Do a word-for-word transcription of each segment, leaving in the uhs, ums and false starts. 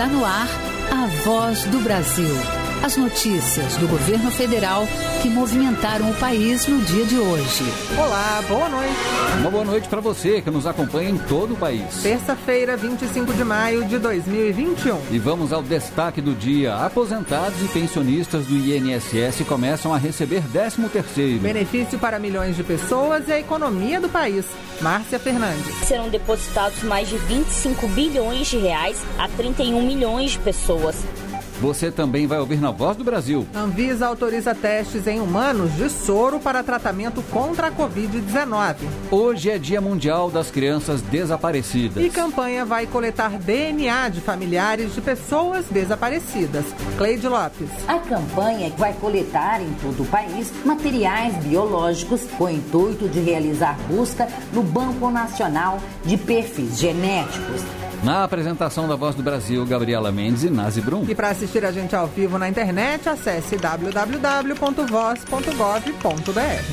Está no ar a Voz do Brasil. As notícias do governo federal que movimentaram o país no dia de hoje. Olá, boa noite. Uma boa noite para você que nos acompanha em todo o país. Terça-feira, vinte e cinco de maio de dois mil e vinte e um. E vamos ao destaque do dia. Aposentados e pensionistas do I N S S começam a receber décimo terceiro. Benefício para milhões de pessoas e a economia do país. Márcia Fernandes. Serão depositados mais de vinte e cinco bilhões de reais a trinta e um milhões de pessoas. Você também vai ouvir na Voz do Brasil. Anvisa autoriza testes em humanos de soro para tratamento contra a covid dezenove. Hoje é Dia Mundial das Crianças Desaparecidas. E campanha vai coletar D N A de familiares de pessoas desaparecidas. Cleide Lopes. A campanha vai coletar em todo o país materiais biológicos com o intuito de realizar busca no Banco Nacional de Perfis Genéticos. Na apresentação da Voz do Brasil, Gabriela Mendes e Nazi Brum. E para assistir a gente ao vivo na internet, acesse w w w ponto voz ponto gov ponto b r.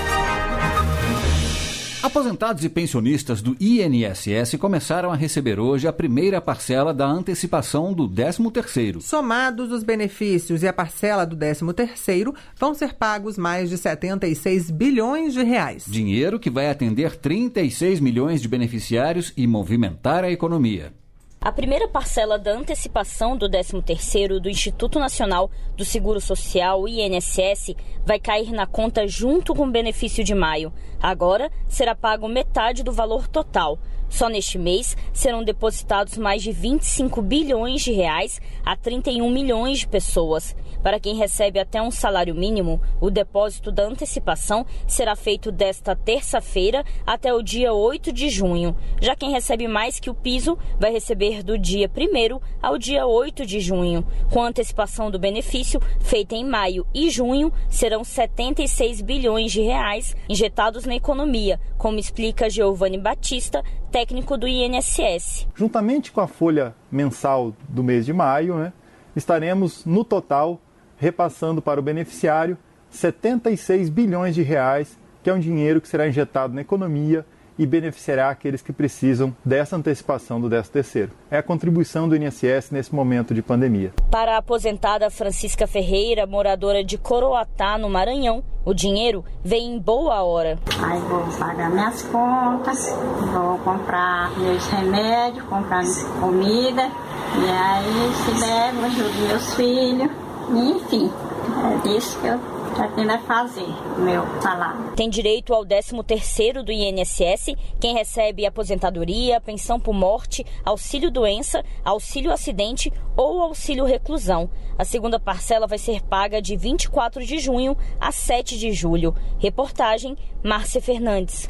Aposentados e pensionistas do I N S S começaram a receber hoje a primeira parcela da antecipação do décimo terceiro. Somados os benefícios e a parcela do décimo terceiro, vão ser pagos mais de setenta e seis bilhões de reais. Dinheiro que vai atender trinta e seis milhões de beneficiários e movimentar a economia. A primeira parcela da antecipação do décimo terceiro do Instituto Nacional do Seguro Social, I N S S, vai cair na conta junto com o benefício de maio. Agora será pago metade do valor total. Só neste mês serão depositados mais de vinte e cinco bilhões de reais a trinta e um milhões de pessoas. Para quem recebe até um salário mínimo, o depósito da antecipação será feito desta terça-feira até o dia oito de junho. Já quem recebe mais que o piso vai receber do dia primeiro ao dia oito de junho. Com a antecipação do benefício feita em maio e junho, serão setenta e seis bilhões de reais injetados na economia, como explica Giovanni Batista, técnico do I N S S. Juntamente com a folha mensal do mês de maio, né, estaremos no total repassando para o beneficiário setenta e seis bilhões de reais, que é um dinheiro que será injetado na economia e beneficiará aqueles que precisam dessa antecipação do décimo terceiro. É a contribuição do I N S S nesse momento de pandemia. Para a aposentada Francisca Ferreira, moradora de Coroatá, no Maranhão, o dinheiro vem em boa hora. Aí vou pagar minhas contas, vou comprar meus remédios, comprar comida, e aí se der, vou ajudar meus filhos, enfim, é isso que eu pretendo fazer, meu salário. Tem direito ao décimo terceiro do I N S S quem recebe aposentadoria, pensão por morte, auxílio doença, auxílio acidente ou auxílio reclusão. A segunda parcela vai ser paga de vinte e quatro de junho a sete de julho. Reportagem, Márcia Fernandes.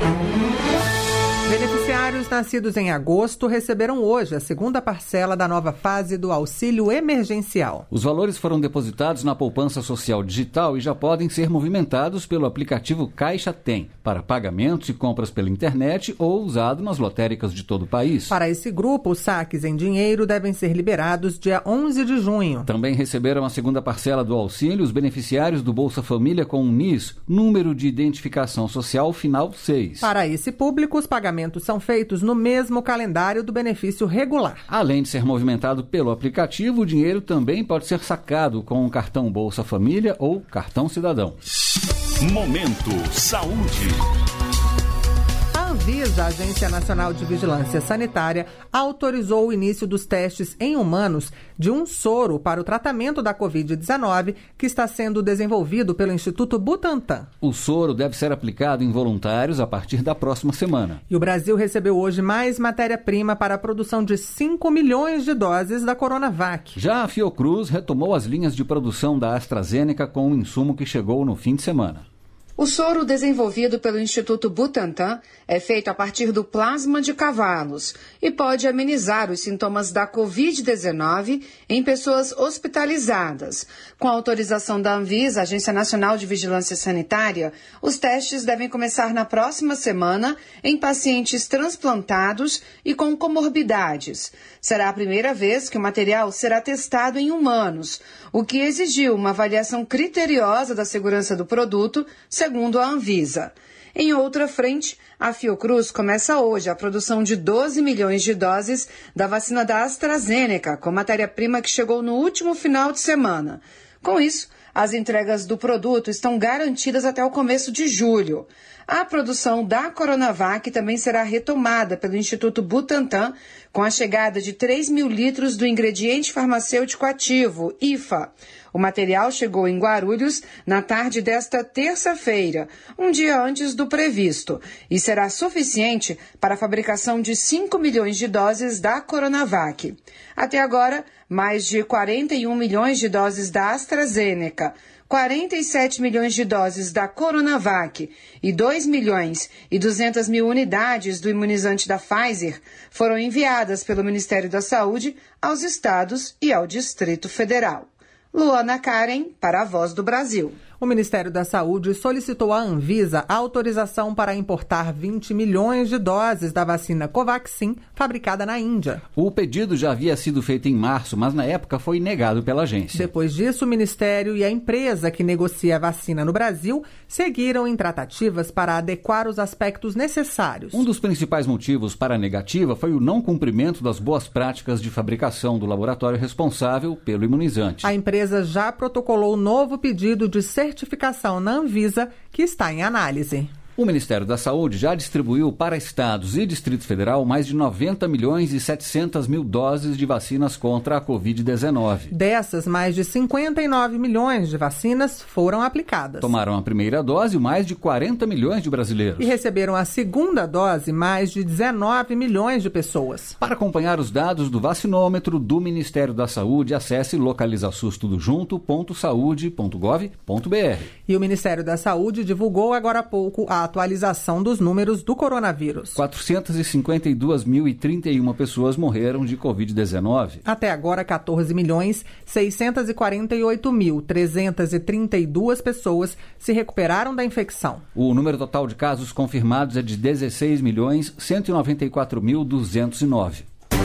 Beneficiários nascidos em agosto receberam hoje a segunda parcela da nova fase do auxílio emergencial. Os valores foram depositados na poupança social digital e já podem ser movimentados pelo aplicativo Caixa Tem, para pagamentos e compras pela internet ou usado nas lotéricas de todo o país. Para esse grupo, os saques em dinheiro devem ser liberados dia onze de junho. Também receberam a segunda parcela do auxílio os beneficiários do Bolsa Família com o N I S, número de identificação social final seis. Para esse público, os pagamentos são feitos no mesmo calendário do benefício regular. Além de ser movimentado pelo aplicativo, o dinheiro também pode ser sacado com o cartão Bolsa Família ou cartão Cidadão. Momento Saúde. A Anvisa, a Agência Nacional de Vigilância Sanitária, autorizou o início dos testes em humanos de um soro para o tratamento da covid dezenove que está sendo desenvolvido pelo Instituto Butantan. O soro deve ser aplicado em voluntários a partir da próxima semana. E o Brasil recebeu hoje mais matéria-prima para a produção de cinco milhões de doses da Coronavac. Já a Fiocruz retomou as linhas de produção da AstraZeneca com o insumo que chegou no fim de semana. O soro desenvolvido pelo Instituto Butantan é feito a partir do plasma de cavalos e pode amenizar os sintomas da covid dezenove em pessoas hospitalizadas. Com a autorização da Anvisa, Agência Nacional de Vigilância Sanitária, os testes devem começar na próxima semana em pacientes transplantados e com comorbidades. Será a primeira vez que o material será testado em humanos, o que exigiu uma avaliação criteriosa da segurança do produto, segundo a Anvisa. Em outra frente, a Fiocruz começa hoje a produção de doze milhões de doses da vacina da AstraZeneca, com matéria-prima que chegou no último final de semana. Com isso, as entregas do produto estão garantidas até o começo de julho. A produção da Coronavac também será retomada pelo Instituto Butantan, com a chegada de três mil litros do ingrediente farmacêutico ativo, I F A. O material chegou em Guarulhos na tarde desta terça-feira, um dia antes do previsto, e será suficiente para a fabricação de cinco milhões de doses da Coronavac. Até agora, mais de quarenta e um milhões de doses da AstraZeneca, quarenta e sete milhões de doses da Coronavac e dois milhões e duzentas mil unidades do imunizante da Pfizer foram enviadas pelo Ministério da Saúde aos estados e ao Distrito Federal. Luana Karen, para a Voz do Brasil. O Ministério da Saúde solicitou à Anvisa autorização para importar vinte milhões de doses da vacina Covaxin, fabricada na Índia. O pedido já havia sido feito em março, mas na época foi negado pela agência. Depois disso, o Ministério e a empresa que negocia a vacina no Brasil seguiram em tratativas para adequar os aspectos necessários. Um dos principais motivos para a negativa foi o não cumprimento das boas práticas de fabricação do laboratório responsável pelo imunizante. A empresa já protocolou novo pedido de certificação certificação na Anvisa, que está em análise. O Ministério da Saúde já distribuiu para estados e Distrito Federal mais de noventa milhões e setecentas mil doses de vacinas contra a covid dezenove. Dessas, mais de cinquenta e nove milhões de vacinas foram aplicadas. Tomaram a primeira dose mais de quarenta milhões de brasileiros. E receberam a segunda dose mais de dezenove milhões de pessoas. Para acompanhar os dados do vacinômetro do Ministério da Saúde, acesse localizasus tudo junto ponto saude ponto gov ponto br. E o Ministério da Saúde divulgou agora há pouco a atualização dos números do coronavírus. quatrocentas e cinquenta e duas mil e trinta e uma pessoas morreram de covid dezenove. Até agora, quatorze milhões seiscentas e quarenta e oito mil trezentas e trinta e duas pessoas se recuperaram da infecção. O número total de casos confirmados é de dezesseis milhões cento e noventa e quatro mil duzentos e nove.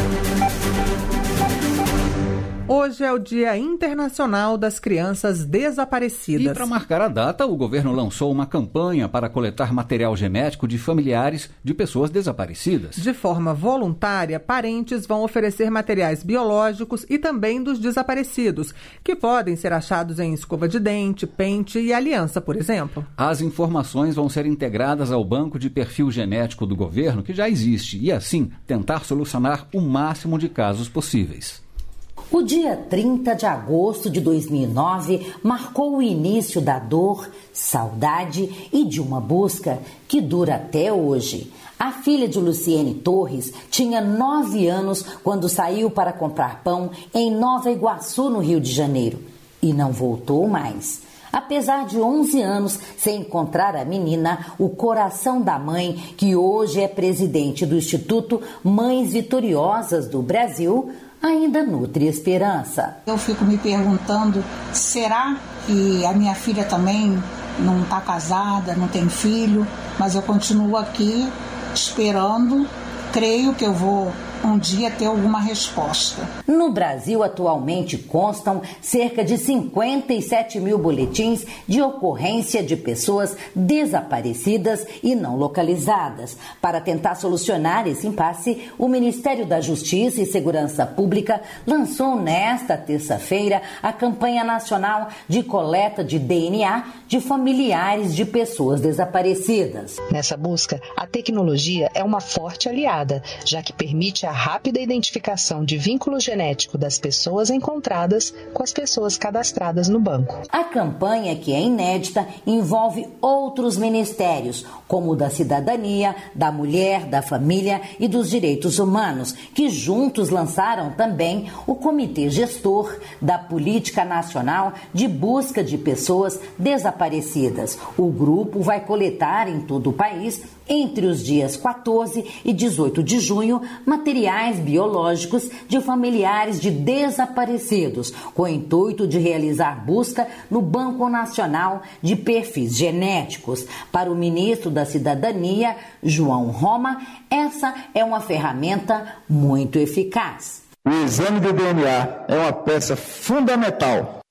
Hoje é o Dia Internacional das Crianças Desaparecidas. E para marcar a data, o governo lançou uma campanha para coletar material genético de familiares de pessoas desaparecidas. De forma voluntária, parentes vão oferecer materiais biológicos e também dos desaparecidos, que podem ser achados em escova de dente, pente e aliança, por exemplo. As informações vão ser integradas ao banco de perfil genético do governo, que já existe, e assim tentar solucionar o máximo de casos possíveis. O dia trinta de agosto de dois mil e nove marcou o início da dor, saudade e de uma busca que dura até hoje. A filha de Luciene Torres tinha nove anos quando saiu para comprar pão em Nova Iguaçu, no Rio de Janeiro, e não voltou mais. Apesar de onze anos sem encontrar a menina, o coração da mãe, que hoje é presidente do Instituto Mães Vitoriosas do Brasil, ainda nutre esperança. Eu fico me perguntando, será que a minha filha também não está casada, não tem filho? Mas eu continuo aqui esperando, creio que eu vou um dia ter alguma resposta. No Brasil, atualmente, constam cerca de cinquenta e sete mil boletins de ocorrência de pessoas desaparecidas e não localizadas. Para tentar solucionar esse impasse, o Ministério da Justiça e Segurança Pública lançou nesta terça-feira a campanha nacional de coleta de D N A de familiares de pessoas desaparecidas. Nessa busca, a tecnologia é uma forte aliada, já que permite a rápida identificação de vínculo genético das pessoas encontradas com as pessoas cadastradas no banco. A campanha, que é inédita, envolve outros ministérios, como o da Cidadania, da Mulher, da Família e dos Direitos Humanos, que juntos lançaram também o Comitê Gestor da Política Nacional de Busca de Pessoas Desaparecidas. O grupo vai coletar em todo o país, entre os dias quatorze e dezoito de junho, materiais biológicos de familiares de desaparecidos, com o intuito de realizar busca no Banco Nacional de Perfis Genéticos. Para o ministro da Cidadania, João Roma, essa é uma ferramenta muito eficaz. O exame de D N A é uma peça fundamental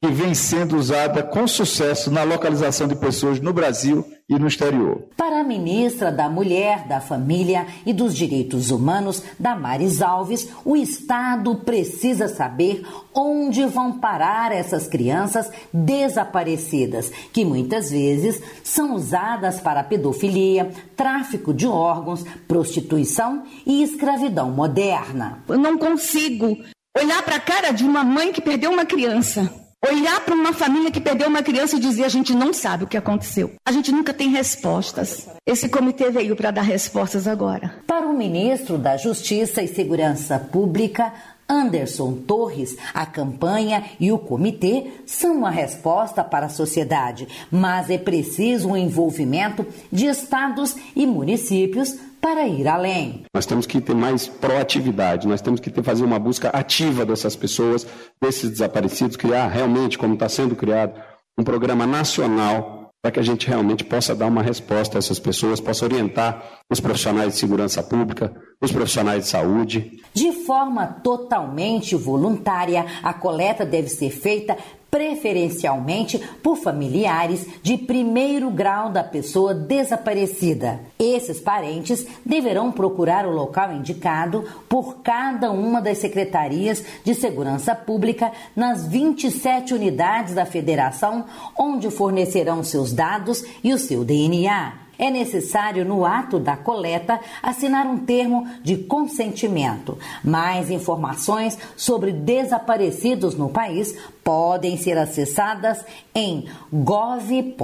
que vem sendo usada com sucesso na localização de pessoas no Brasil e no exterior. Para a ministra da Mulher, da Família e dos Direitos Humanos, Damares Alves, o Estado precisa saber onde vão parar essas crianças desaparecidas, que muitas vezes são usadas para pedofilia, tráfico de órgãos, prostituição e escravidão moderna. Eu não consigo olhar para a cara de uma mãe que perdeu uma criança, olhar para uma família que perdeu uma criança e dizer: a gente não sabe o que aconteceu. A gente nunca tem respostas. Esse comitê veio para dar respostas agora. Para o ministro da Justiça e Segurança Pública, Anderson Torres, a campanha e o comitê são uma resposta para a sociedade, mas é preciso o envolvimento de estados e municípios para ir além. Nós temos que ter mais proatividade, nós temos que ter, fazer uma busca ativa dessas pessoas, desses desaparecidos, criar realmente, como está sendo criado, um programa nacional para que a gente realmente possa dar uma resposta a essas pessoas, possa orientar os profissionais de segurança pública, os profissionais de saúde. De forma totalmente voluntária, a coleta deve ser feita preferencialmente por familiares de primeiro grau da pessoa desaparecida. Esses parentes deverão procurar o local indicado por cada uma das secretarias de segurança pública nas vinte e sete unidades da federação, onde fornecerão seus dados e o seu D N A. É necessário, no ato da coleta, assinar um termo de consentimento. Mais informações sobre desaparecidos no país podem ser acessadas em gov.br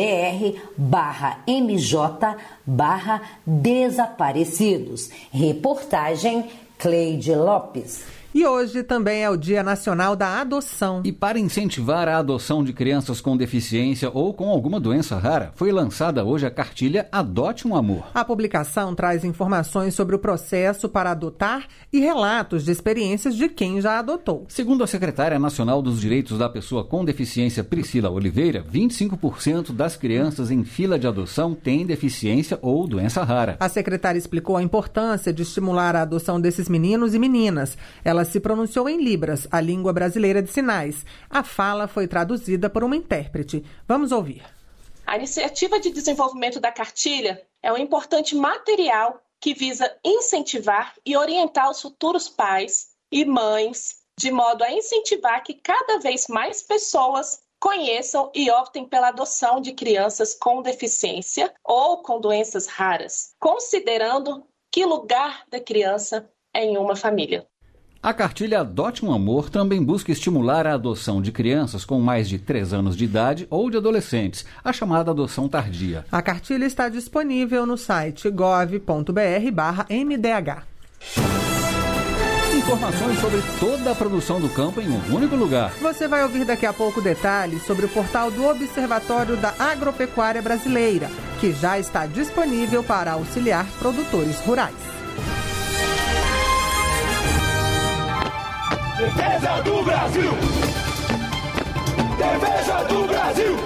barra mj barra desaparecidos. Reportagem Cleide Lopes. E hoje também é o Dia Nacional da Adoção. E para incentivar a adoção de crianças com deficiência ou com alguma doença rara, foi lançada hoje a cartilha Adote um Amor. A publicação traz informações sobre o processo para adotar e relatos de experiências de quem já adotou. Segundo a secretária nacional dos Direitos da Pessoa com Deficiência, Priscila Oliveira, vinte e cinco por cento das crianças em fila de adoção têm deficiência ou doença rara. A secretária explicou a importância de estimular a adoção desses meninos e meninas. Ela se pronunciou em Libras, a língua brasileira de sinais. A fala foi traduzida por uma intérprete. Vamos ouvir. A iniciativa de desenvolvimento da cartilha é um importante material que visa incentivar e orientar os futuros pais e mães, de modo a incentivar que cada vez mais pessoas conheçam e optem pela adoção de crianças com deficiência ou com doenças raras, considerando que lugar da criança é em uma família. A cartilha Adote um Amor também busca estimular a adoção de crianças com mais de três anos de idade ou de adolescentes, a chamada adoção tardia. A cartilha está disponível no site gov.br barra mdh. Informações sobre toda a produção do campo em um único lugar. Você vai ouvir daqui a pouco detalhes sobre o portal do Observatório da Agropecuária Brasileira, que já está disponível para auxiliar produtores rurais. Defesa do Brasil! Defesa do Brasil!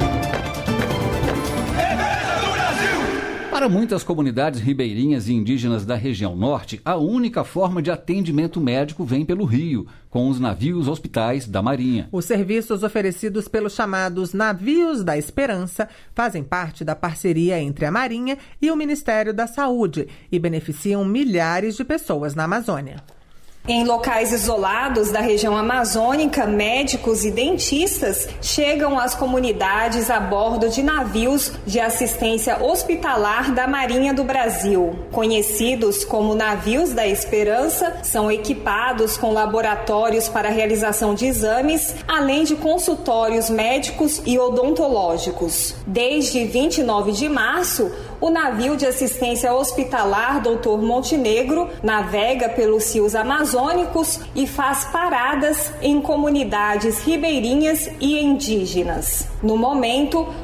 Defesa do Brasil! Para muitas comunidades ribeirinhas e indígenas da região norte, a única forma de atendimento médico vem pelo rio, com os navios hospitais da Marinha. Os serviços oferecidos pelos chamados Navios da Esperança fazem parte da parceria entre a Marinha e o Ministério da Saúde e beneficiam milhares de pessoas na Amazônia. Em locais isolados da região amazônica, médicos e dentistas chegam às comunidades a bordo de navios de assistência hospitalar da Marinha do Brasil. Conhecidos como Navios da Esperança, são equipados com laboratórios para realização de exames, além de consultórios médicos e odontológicos. Desde vinte e nove de março, o navio de assistência hospitalar doutor Montenegro navega pelos rios amazônicos e faz paradas em comunidades ribeirinhas e indígenas. No momento,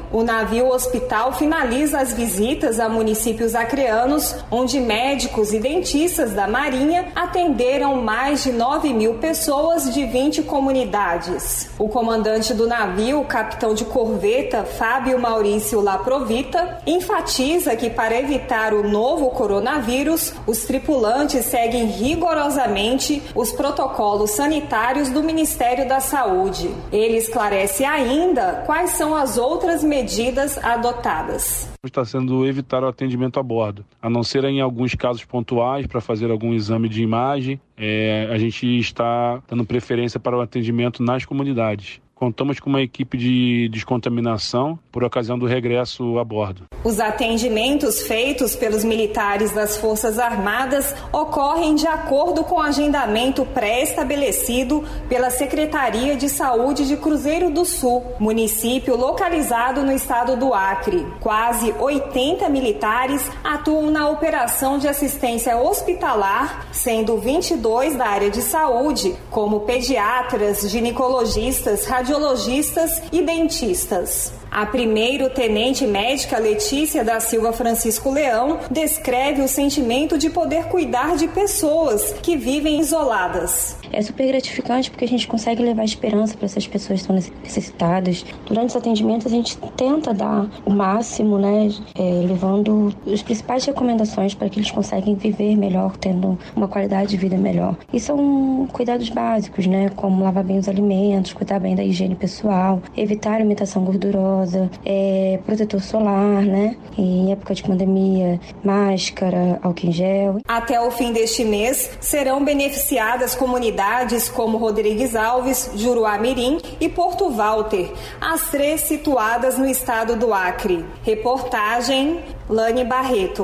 O navio hospital finaliza as visitas a municípios acreanos, onde médicos e dentistas da Marinha atenderam mais de nove mil pessoas de vinte comunidades. O comandante do navio, o capitão de corveta Fábio Maurício Laprovita, enfatiza que para evitar o novo coronavírus, os tripulantes seguem rigorosamente os protocolos sanitários do Ministério da Saúde. Ele esclarece ainda quais são as outras medidas adotadas. Está sendo evitar o atendimento a bordo, a não ser em alguns casos pontuais para fazer algum exame de imagem. É, a gente está dando preferência para o atendimento nas comunidades. Contamos com uma equipe de descontaminação por ocasião do regresso a bordo. Os atendimentos feitos pelos militares das Forças Armadas ocorrem de acordo com o agendamento pré-estabelecido pela Secretaria de Saúde de Cruzeiro do Sul, município localizado no estado do Acre. Quase oitenta militares atuam na operação de assistência hospitalar, sendo vinte e dois da área de saúde, como pediatras, ginecologistas, radiologistas, radiologistas e dentistas. A primeiro-tenente médica Letícia da Silva Francisco Leão descreve o sentimento de poder cuidar de pessoas que vivem isoladas. É super gratificante porque a gente consegue levar esperança para essas pessoas que estão necessitadas. Durante os atendimentos a gente tenta dar o máximo, né, é, levando as principais recomendações para que eles consigam viver melhor, tendo uma qualidade de vida melhor. E são cuidados básicos, né, como lavar bem os alimentos, cuidar bem da higiene pessoal, evitar alimentação gordurosa, É, protetor solar, né? Em época de pandemia, máscara, álcool em gel. Até o fim deste mês, serão beneficiadas comunidades como Rodrigues Alves, Juruá-Mirim e Porto Walter, as três situadas no estado do Acre. Reportagem, Lani Barreto.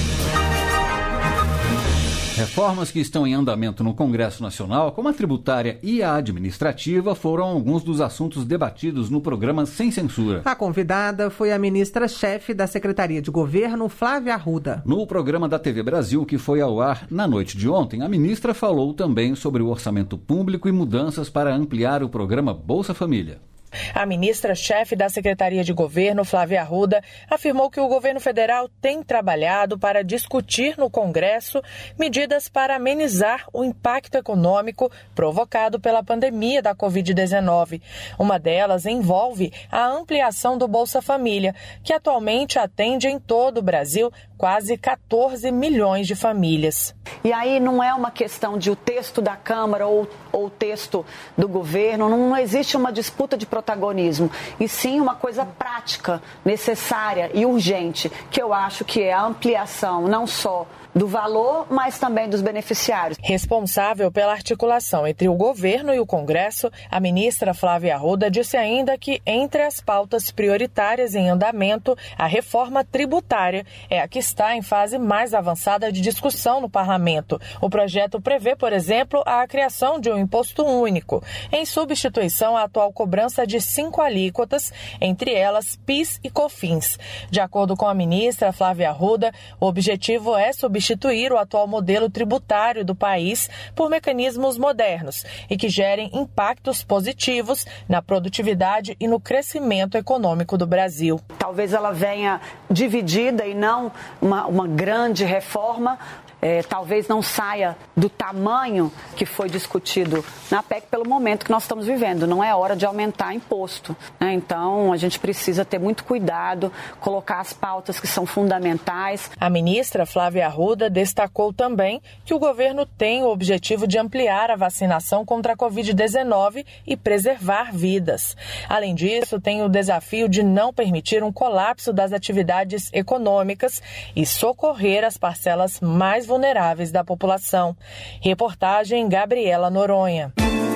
Reformas que estão em andamento no Congresso Nacional, como a tributária e a administrativa, foram alguns dos assuntos debatidos no programa Sem Censura. A convidada foi a ministra-chefe da Secretaria de Governo, Flávia Arruda. No programa da T V Brasil, que foi ao ar na noite de ontem, a ministra falou também sobre o orçamento público e mudanças para ampliar o programa Bolsa Família. A ministra-chefe da Secretaria de Governo, Flávia Arruda, afirmou que o governo federal tem trabalhado para discutir no Congresso medidas para amenizar o impacto econômico provocado pela pandemia da covid dezenove. Uma delas envolve a ampliação do Bolsa Família, que atualmente atende em todo o Brasil quase quatorze milhões de famílias. E aí não é uma questão de o texto da Câmara ou, ou o texto do governo, não, não existe uma disputa de protagonismo, e sim uma coisa prática, necessária e urgente, que eu acho que é a ampliação não só do valor, mas também dos beneficiários. Responsável pela articulação entre o governo e o Congresso, a ministra Flávia Arruda disse ainda que, entre as pautas prioritárias em andamento, a reforma tributária é a que está em fase mais avançada de discussão no parlamento. O projeto prevê, por exemplo, a criação de um imposto único, em substituição à atual cobrança de cinco alíquotas, entre elas PIS e COFINS. De acordo com a ministra Flávia Arruda, o objetivo é substituir substituir o atual modelo tributário do país por mecanismos modernos e que gerem impactos positivos na produtividade e no crescimento econômico do Brasil. Talvez ela venha dividida e não uma, uma grande reforma. É, talvez não saia do tamanho que foi discutido na P E C pelo momento que nós estamos vivendo. Não é hora de aumentar imposto, né? Então, a gente precisa ter muito cuidado, colocar as pautas que são fundamentais. A ministra Flávia Arruda destacou também que o governo tem o objetivo de ampliar a vacinação contra a covid dezenove e preservar vidas. Além disso, tem o desafio de não permitir um colapso das atividades econômicas e socorrer as parcelas mais vulneráveis da população. Reportagem Gabriela Noronha.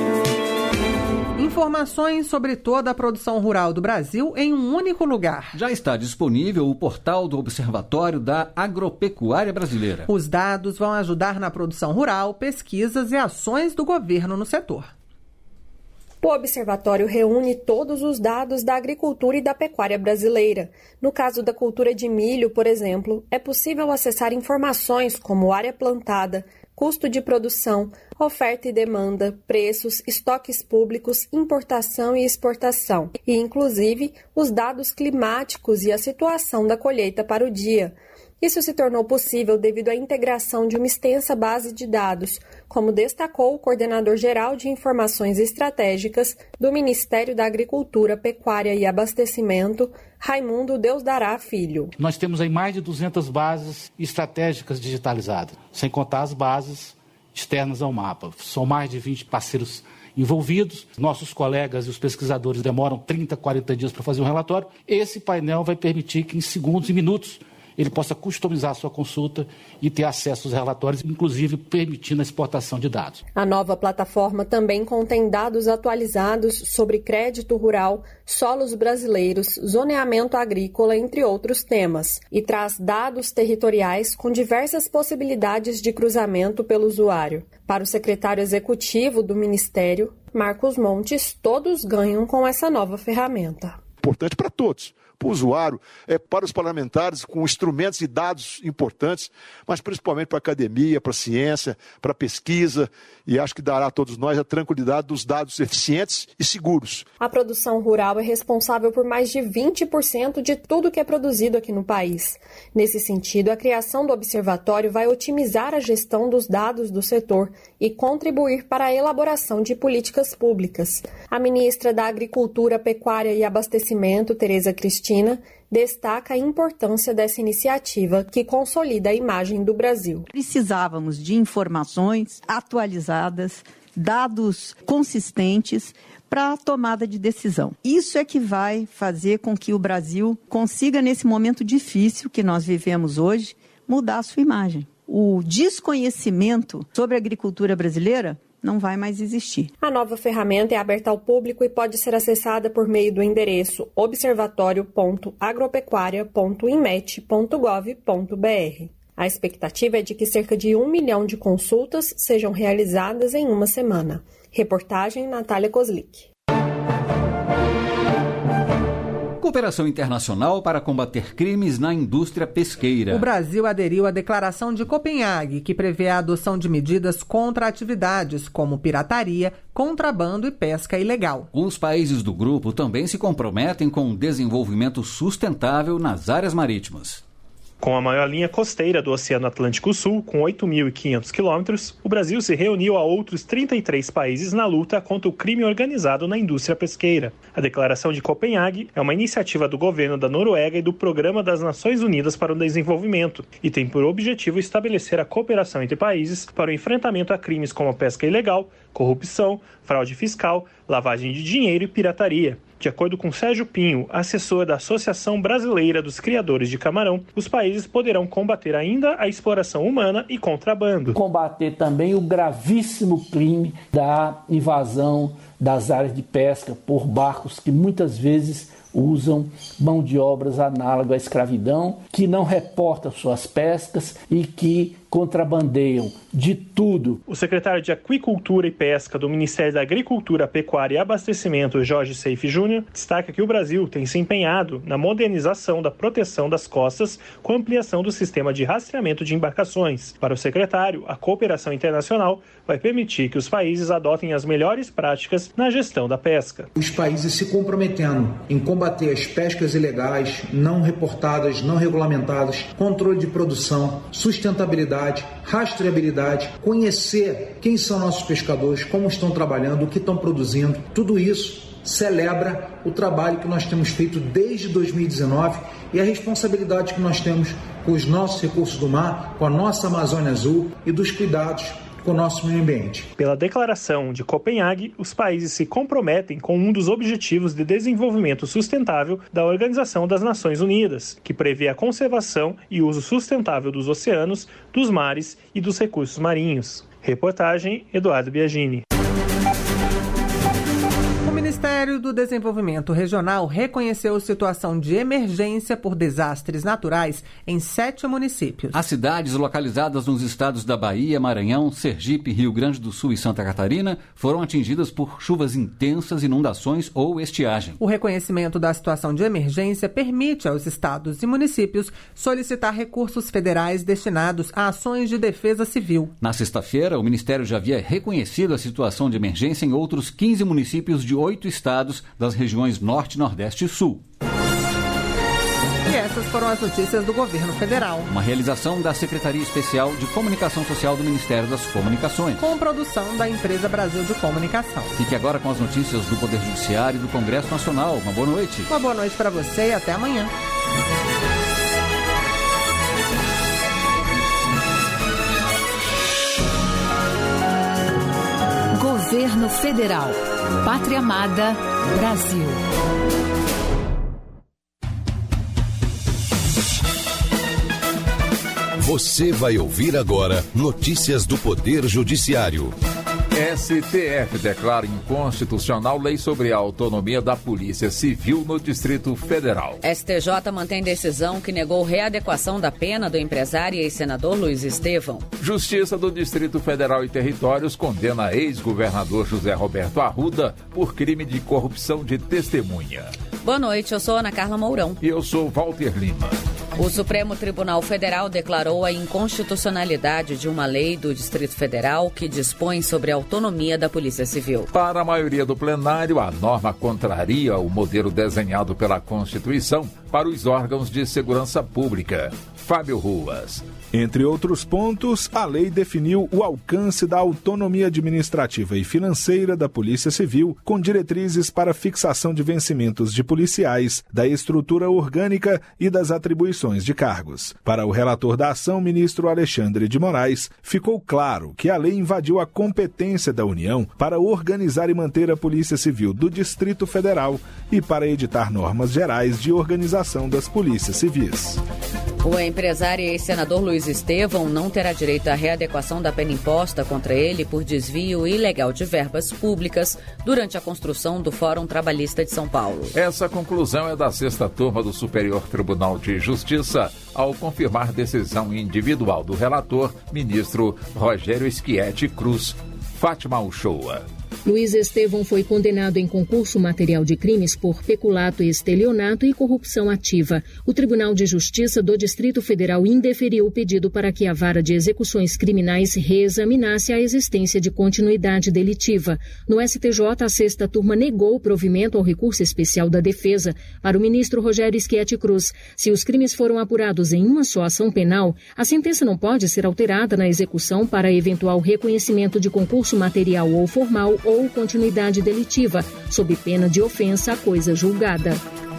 Informações sobre toda a produção rural do Brasil em um único lugar. Já está disponível o portal do Observatório da Agropecuária Brasileira. Os dados vão ajudar na produção rural, pesquisas e ações do governo no setor. O observatório reúne todos os dados da agricultura e da pecuária brasileira. No caso da cultura de milho, por exemplo, é possível acessar informações como área plantada, custo de produção, oferta e demanda, preços, estoques públicos, importação e exportação, e inclusive os dados climáticos e a situação da colheita para o dia. Isso se tornou possível devido à integração de uma extensa base de dados, como destacou o coordenador-geral de Informações Estratégicas do Ministério da Agricultura, Pecuária e Abastecimento, Raimundo Deusdará Filho. Nós temos aí mais de duzentas bases estratégicas digitalizadas, sem contar as bases externas ao mapa. São mais de vinte parceiros envolvidos. Nossos colegas e os pesquisadores demoram trinta, quarenta dias para fazer um relatório. Esse painel vai permitir que em segundos e minutos ele possa customizar a sua consulta e ter acesso aos relatórios, inclusive permitindo a exportação de dados. A nova plataforma também contém dados atualizados sobre crédito rural, solos brasileiros, zoneamento agrícola, entre outros temas, e traz dados territoriais com diversas possibilidades de cruzamento pelo usuário. Para o secretário executivo do Ministério, Marcos Montes, todos ganham com essa nova ferramenta. Importante para todos. Para o usuário, é, para os parlamentares, com instrumentos e dados importantes, mas principalmente para a academia, para a ciência, para a pesquisa, e acho que dará a todos nós a tranquilidade dos dados eficientes e seguros. A produção rural é responsável por mais de vinte por cento de tudo que é produzido aqui no país. Nesse sentido, a criação do observatório vai otimizar a gestão dos dados do setor e contribuir para a elaboração de políticas públicas. A ministra da Agricultura, Pecuária e Abastecimento, Tereza Cristina, destaca a importância dessa iniciativa que consolida a imagem do Brasil. Precisávamos de informações atualizadas, dados consistentes para a tomada de decisão. Isso é que vai fazer com que o Brasil consiga, nesse momento difícil que nós vivemos hoje, mudar a sua imagem. O desconhecimento sobre a agricultura brasileira não vai mais existir. A nova ferramenta é aberta ao público e pode ser acessada por meio do endereço observatório ponto agropecuária ponto inmet ponto gov ponto br. A expectativa é de que cerca de um milhão de consultas sejam realizadas em uma semana. Reportagem Natália Kozlik. Cooperação internacional para combater crimes na indústria pesqueira. O Brasil aderiu à Declaração de Copenhague, que prevê a adoção de medidas contra atividades como pirataria, contrabando e pesca ilegal. Os países do grupo também se comprometem com o desenvolvimento sustentável nas áreas marítimas. Com a maior linha costeira do Oceano Atlântico Sul, com oito mil e quinhentos quilômetros, o Brasil se reuniu a outros trinta e três países na luta contra o crime organizado na indústria pesqueira. A Declaração de Copenhague é uma iniciativa do governo da Noruega e do Programa das Nações Unidas para o Desenvolvimento e tem por objetivo estabelecer a cooperação entre países para o enfrentamento a crimes como a pesca ilegal, corrupção, fraude fiscal, lavagem de dinheiro e pirataria. De acordo com Sérgio Pinho, assessor da Associação Brasileira dos Criadores de Camarão, os países poderão combater ainda a exploração humana e contrabando. Combater também o gravíssimo crime da invasão das áreas de pesca por barcos que muitas vezes usam mão de obras análoga à escravidão, que não reportam suas pescas e que contrabandeiam de tudo. O secretário de Aquicultura e Pesca do Ministério da Agricultura, Pecuária e Abastecimento, Jorge Seife Júnior, destaca que o Brasil tem se empenhado na modernização da proteção das costas com ampliação do sistema de rastreamento de embarcações. Para o secretário, a cooperação internacional vai permitir que os países adotem as melhores práticas na gestão da pesca. Os países se comprometendo em combater as pescas ilegais, não reportadas, não regulamentadas, controle de produção, sustentabilidade, rastreabilidade, conhecer quem são nossos pescadores, como estão trabalhando, o que estão produzindo, tudo isso celebra o trabalho que nós temos feito desde dois mil e dezenove e a responsabilidade que nós temos com os nossos recursos do mar, com a nossa Amazônia Azul e dos cuidados com o nosso meio ambiente. Pela Declaração de Copenhague, os países se comprometem com um dos Objetivos de Desenvolvimento Sustentável da Organização das Nações Unidas, que prevê a conservação e uso sustentável dos oceanos, dos mares e dos recursos marinhos. Reportagem Eduardo Biagini. Ministério do Desenvolvimento Regional reconheceu situação de emergência por desastres naturais em sete municípios. As cidades localizadas nos estados da Bahia, Maranhão, Sergipe, Rio Grande do Sul e Santa Catarina foram atingidas por chuvas intensas, inundações ou estiagem. O reconhecimento da situação de emergência permite aos estados e municípios solicitar recursos federais destinados a ações de defesa civil. Na sexta-feira, o Ministério já havia reconhecido a situação de emergência em outros quinze municípios de oito estados das regiões Norte, Nordeste e Sul. E essas foram as notícias do governo federal. Uma realização da Secretaria Especial de Comunicação Social do Ministério das Comunicações. Com produção da Empresa Brasil de Comunicação. Fique agora com as notícias do Poder Judiciário e do Congresso Nacional. Uma boa noite. Uma boa noite para você e até amanhã. Governo Federal. Pátria Amada, Brasil. Você vai ouvir agora notícias do Poder Judiciário. S T F declara inconstitucional lei sobre a autonomia da Polícia Civil no Distrito Federal. S T J mantém decisão que negou readequação da pena do empresário e ex-senador Luiz Estevão. Justiça do Distrito Federal e Territórios condena ex-governador José Roberto Arruda por crime de corrupção de testemunha. Boa noite, eu sou Ana Carla Mourão. E eu sou Walter Lima. O Supremo Tribunal Federal declarou a inconstitucionalidade de uma lei do Distrito Federal que dispõe sobre a autonomia da Polícia Civil. Para a maioria do plenário, a norma contraria o modelo desenhado pela Constituição para os órgãos de segurança pública. Fábio Ruas. Entre outros pontos, a lei definiu o alcance da autonomia administrativa e financeira da Polícia Civil, com diretrizes para fixação de vencimentos de policiais, da estrutura orgânica e das atribuições de cargos. Para o relator da ação, ministro Alexandre de Moraes, ficou claro que a lei invadiu a competência da União para organizar e manter a Polícia Civil do Distrito Federal e para editar normas gerais de organização das polícias civis. O empresário e ex-senador Luiz Estevão não terá direito à readequação da pena imposta contra ele por desvio ilegal de verbas públicas durante a construção do Fórum Trabalhista de São Paulo. Essa conclusão é da sexta turma do Superior Tribunal de Justiça, ao confirmar decisão individual do relator, ministro Rogério Schietti Cruz. Fátima Uchoa. Luiz Estevão foi condenado em concurso material de crimes por peculato e estelionato e corrupção ativa. O Tribunal de Justiça do Distrito Federal indeferiu o pedido para que a Vara de Execuções Criminais reexaminasse a existência de continuidade delitiva. No S T J, a sexta turma negou o provimento ao recurso especial da defesa. Para o ministro Rogério Schietti Cruz, se os crimes foram apurados em uma só ação penal, a sentença não pode ser alterada na execução para eventual reconhecimento de concurso material ou formal ou continuidade delitiva, sob pena de ofensa à coisa julgada.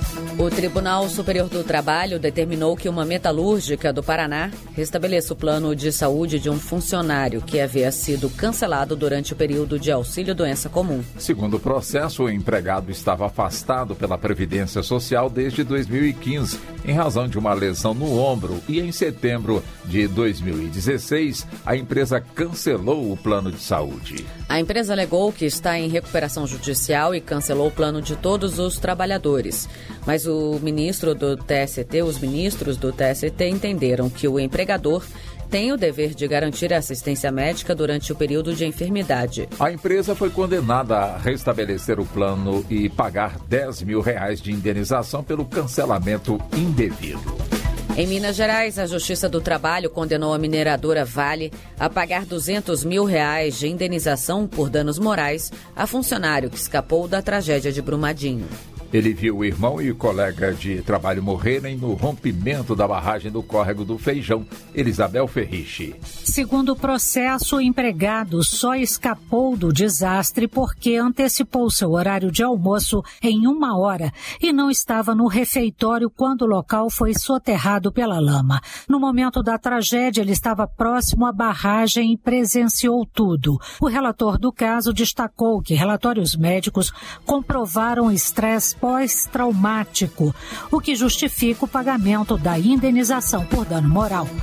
O Tribunal Superior do Trabalho determinou que uma metalúrgica do Paraná restabeleça o plano de saúde de um funcionário que havia sido cancelado durante o período de auxílio-doença comum. Segundo o processo, o empregado estava afastado pela Previdência Social desde dois mil e quinze, em razão de uma lesão no ombro, e em setembro de dois mil e dezesseis, a empresa cancelou o plano de saúde. A empresa alegou que está em recuperação judicial e cancelou o plano de todos os trabalhadores. Mas o ministro do T S T, os ministros do T S T entenderam que o empregador tem o dever de garantir a assistência médica durante o período de enfermidade. A empresa foi condenada a restabelecer o plano e pagar dez mil reais de indenização pelo cancelamento indevido. Em Minas Gerais, a Justiça do Trabalho condenou a mineradora Vale a pagar duzentos mil reais de indenização por danos morais a funcionário que escapou da tragédia de Brumadinho. Ele viu o irmão e o colega de trabalho morrerem no rompimento da barragem do Córrego do Feijão. Elisabel Ferrichi. Segundo o processo, o empregado só escapou do desastre porque antecipou seu horário de almoço em uma hora e não estava no refeitório quando o local foi soterrado pela lama. No momento da tragédia, ele estava próximo à barragem e presenciou tudo. O relator do caso destacou que relatórios médicos comprovaram estresse pós-traumático, o que justifica o pagamento da indenização por dano moral.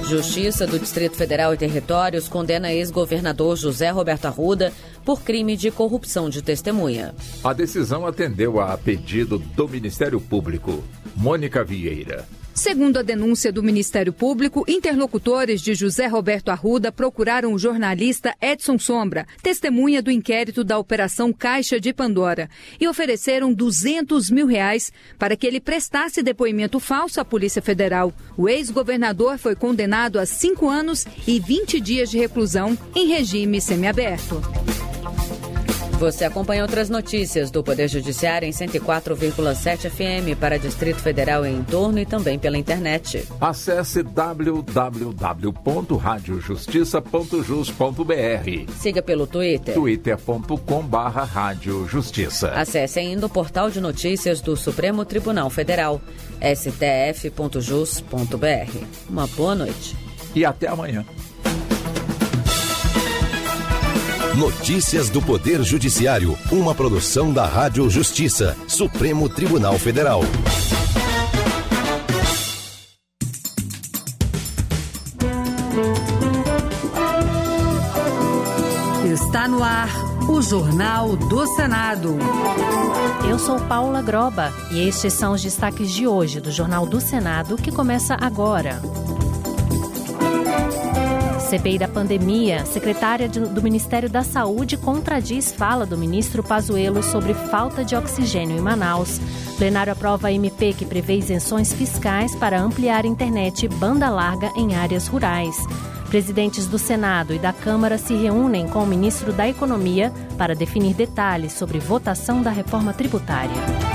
Justiça do Distrito Federal e Territórios condena ex-governador José Roberto Arruda por crime de corrupção de testemunha. A decisão atendeu a pedido do Ministério Público. Mônica Vieira. Segundo a denúncia do Ministério Público, interlocutores de José Roberto Arruda procuraram o jornalista Edson Sombra, testemunha do inquérito da Operação Caixa de Pandora, e ofereceram duzentos mil reais para que ele prestasse depoimento falso à Polícia Federal. O ex-governador foi condenado a cinco anos e vinte dias de reclusão em regime semiaberto. Você acompanha outras notícias do Poder Judiciário em cento e quatro vírgula sete F M para Distrito Federal e entorno e também pela internet. Acesse w w w ponto rádio justiça ponto jus ponto b r. Siga pelo Twitter. twitter ponto com barra rádio justiça. Acesse ainda o portal de notícias do Supremo Tribunal Federal, s t f ponto jus ponto b r. Uma boa noite. E até amanhã. Notícias do Poder Judiciário, uma produção da Rádio Justiça, Supremo Tribunal Federal. Está no ar o Jornal do Senado. Eu sou Paula Groba e estes são os destaques de hoje do Jornal do Senado, que começa agora. C P I da pandemia, secretária do Ministério da Saúde contradiz fala do ministro Pazuello sobre falta de oxigênio em Manaus. Plenário aprova a M P que prevê isenções fiscais para ampliar a internet banda larga em áreas rurais. Presidentes do Senado e da Câmara se reúnem com o ministro da Economia para definir detalhes sobre votação da reforma tributária.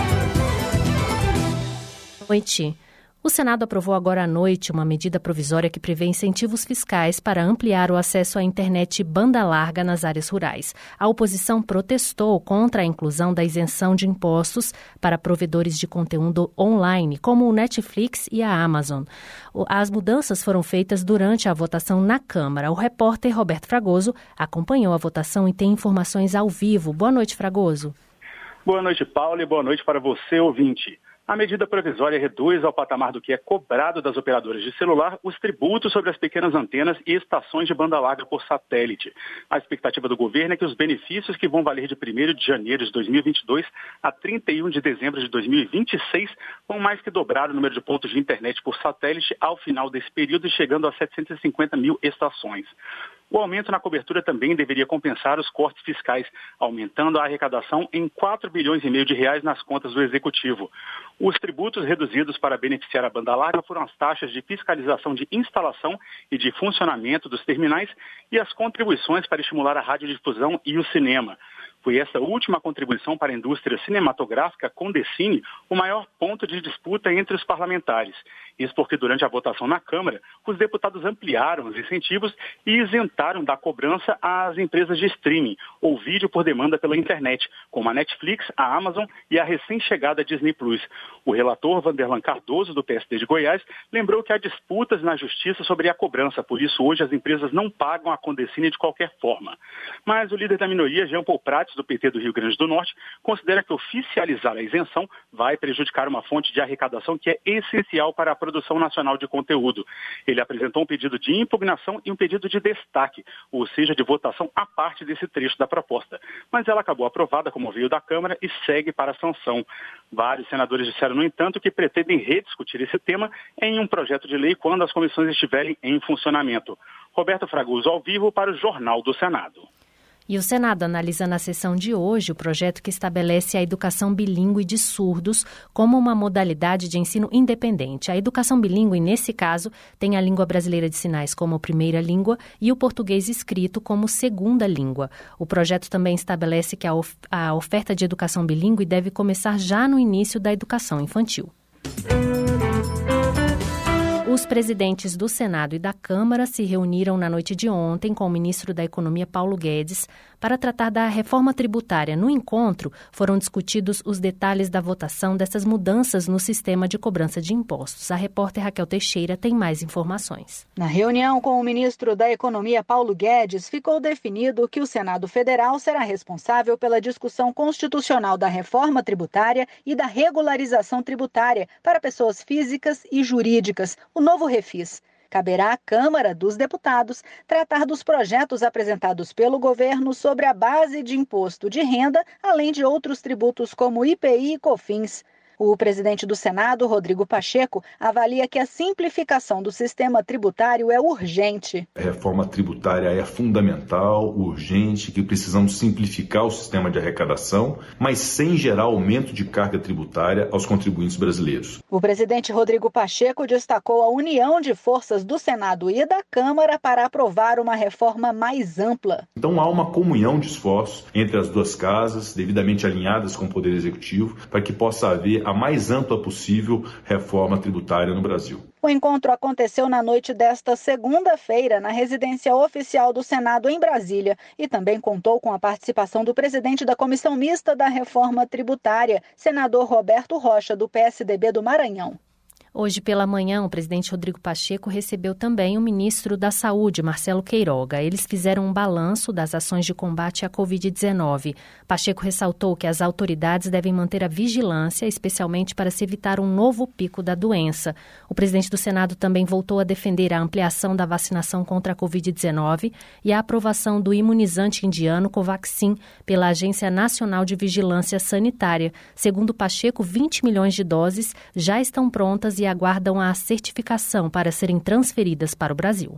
Boa noite. O Senado aprovou agora à noite uma medida provisória que prevê incentivos fiscais para ampliar o acesso à internet banda larga nas áreas rurais. A oposição protestou contra a inclusão da isenção de impostos para provedores de conteúdo online, como o Netflix e a Amazon. As mudanças foram feitas durante a votação na Câmara. O repórter Roberto Fragoso acompanhou a votação e tem informações ao vivo. Boa noite, Fragoso. Boa noite, Paula, e boa noite para você, ouvinte. A medida provisória reduz ao patamar do que é cobrado das operadoras de celular os tributos sobre as pequenas antenas e estações de banda larga por satélite. A expectativa do governo é que os benefícios que vão valer de primeiro de janeiro de dois mil e vinte e dois a trinta e um de dezembro de dois mil e vinte e seis vão mais que dobrar o número de pontos de internet por satélite ao final desse período, chegando a setecentos e cinquenta mil estações. O aumento na cobertura também deveria compensar os cortes fiscais, aumentando a arrecadação em quatro bilhões e meio de reais nas contas do Executivo. Os tributos reduzidos para beneficiar a banda larga foram as taxas de fiscalização de instalação e de funcionamento dos terminais e as contribuições para estimular a radiodifusão e o cinema. Foi essa última contribuição para a indústria cinematográfica, Condecine, o maior ponto de disputa entre os parlamentares. Isso porque durante a votação na Câmara, os deputados ampliaram os incentivos e isentaram da cobrança as empresas de streaming ou vídeo por demanda pela internet, como a Netflix, a Amazon e a recém-chegada Disney Plus. O relator Vanderlan Cardoso, do P S D de Goiás, lembrou que há disputas na Justiça sobre a cobrança, por isso hoje as empresas não pagam a Condecine de qualquer forma. Mas o líder da minoria, Jean Paul Prats, do P T do Rio Grande do Norte, considera que oficializar a isenção vai prejudicar uma fonte de arrecadação que é essencial para a produção nacional de conteúdo. Ele apresentou um pedido de impugnação e um pedido de destaque, ou seja, de votação à parte desse trecho da proposta. Mas ela acabou aprovada como veio da Câmara e segue para a sanção. Vários senadores disseram, no entanto, que pretendem rediscutir esse tema em um projeto de lei quando as comissões estiverem em funcionamento. Roberto Fragoso, ao vivo, para o Jornal do Senado. E o Senado analisa na sessão de hoje o projeto que estabelece a educação bilíngue de surdos como uma modalidade de ensino independente. A educação bilíngue, nesse caso, tem a língua brasileira de sinais como primeira língua e o português escrito como segunda língua. O projeto também estabelece que a, of- a oferta de educação bilíngue deve começar já no início da educação infantil. Os presidentes do Senado e da Câmara se reuniram na noite de ontem com o ministro da Economia, Paulo Guedes, para tratar da reforma tributária. No encontro, foram discutidos os detalhes da votação dessas mudanças no sistema de cobrança de impostos. A repórter Raquel Teixeira tem mais informações. Na reunião com o ministro da Economia, Paulo Guedes, ficou definido que o Senado Federal será responsável pela discussão constitucional da reforma tributária e da regularização tributária para pessoas físicas e jurídicas, o novo Refis. Caberá à Câmara dos Deputados tratar dos projetos apresentados pelo governo sobre a base de imposto de renda, além de outros tributos como I P I e COFINS. O presidente do Senado, Rodrigo Pacheco, avalia que a simplificação do sistema tributário é urgente. A reforma tributária é fundamental, urgente, que precisamos simplificar o sistema de arrecadação, mas sem gerar aumento de carga tributária aos contribuintes brasileiros. O presidente Rodrigo Pacheco destacou a união de forças do Senado e da Câmara para aprovar uma reforma mais ampla. Então há uma comunhão de esforços entre as duas casas, devidamente alinhadas com o Poder Executivo, para que possa haver a mais ampla possível reforma tributária no Brasil. O encontro aconteceu na noite desta segunda-feira na residência oficial do Senado em Brasília e também contou com a participação do presidente da Comissão Mista da Reforma Tributária, senador Roberto Rocha, do P S D B do Maranhão. Hoje pela manhã, o presidente Rodrigo Pacheco recebeu também o ministro da Saúde, Marcelo Queiroga. Eles fizeram um balanço das ações de combate à covid dezenove. Pacheco ressaltou que as autoridades devem manter a vigilância, especialmente para se evitar um novo pico da doença. O presidente do Senado também voltou a defender a ampliação da vacinação contra a covid dezenove e a aprovação do imunizante indiano Covaxin pela Agência Nacional de Vigilância Sanitária. Segundo Pacheco, vinte milhões de doses já estão prontas e aguardam a certificação para serem transferidas para o Brasil.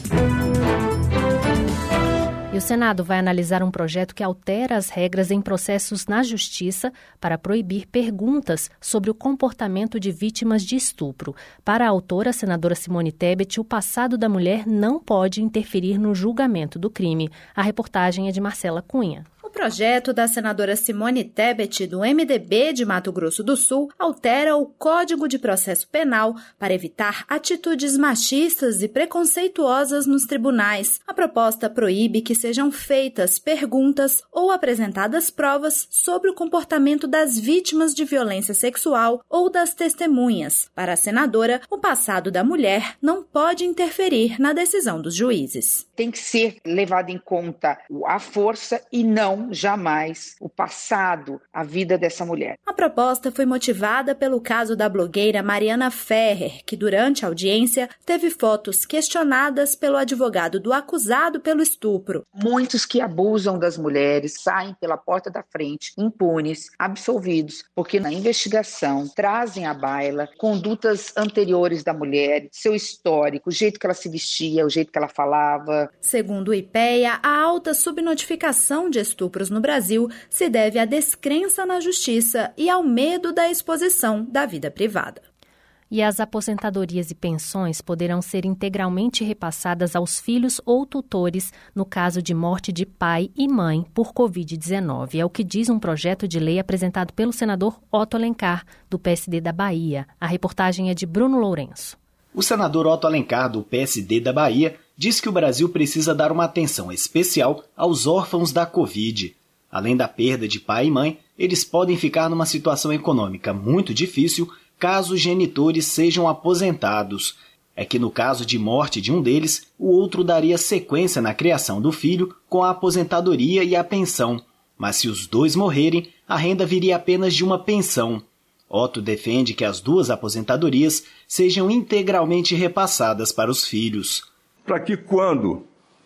E o Senado vai analisar um projeto que altera as regras em processos na Justiça para proibir perguntas sobre o comportamento de vítimas de estupro. Para a autora, a senadora Simone Tebet, o passado da mulher não pode interferir no julgamento do crime. A reportagem é de Marcela Cunha. O projeto da senadora Simone Tebet, do M D B de Mato Grosso do Sul, altera o Código de Processo Penal para evitar atitudes machistas e preconceituosas nos tribunais. A proposta proíbe que sejam feitas perguntas ou apresentadas provas sobre o comportamento das vítimas de violência sexual ou das testemunhas. Para a senadora, o passado da mulher não pode interferir na decisão dos juízes. Tem que ser levado em conta a força e não jamais o passado, a vida dessa mulher. A proposta foi motivada pelo caso da blogueira Mariana Ferrer, que durante a audiência teve fotos questionadas pelo advogado do acusado pelo estupro. Muitos que abusam das mulheres saem pela porta da frente, impunes, absolvidos, porque na investigação trazem à baila condutas anteriores da mulher, seu histórico, o jeito que ela se vestia, o jeito que ela falava. Segundo o IPEA, a alta subnotificação de estupro no Brasil se deve à descrença na justiça e ao medo da exposição da vida privada. E as aposentadorias e pensões poderão ser integralmente repassadas aos filhos ou tutores no caso de morte de pai e mãe por covid dezenove. É o que diz um projeto de lei apresentado pelo senador Otto Alencar, do P S D da Bahia. A reportagem é de Bruno Lourenço. O senador Otto Alencar, do P S D da Bahia, diz que o Brasil precisa dar uma atenção especial aos órfãos da Covid. Além da perda de pai e mãe, eles podem ficar numa situação econômica muito difícil caso os genitores sejam aposentados. É que no caso de morte de um deles, o outro daria sequência na criação do filho com a aposentadoria e a pensão. Mas se os dois morrerem, a renda viria apenas de uma pensão. Otto defende que as duas aposentadorias sejam integralmente repassadas para os filhos. Para que quando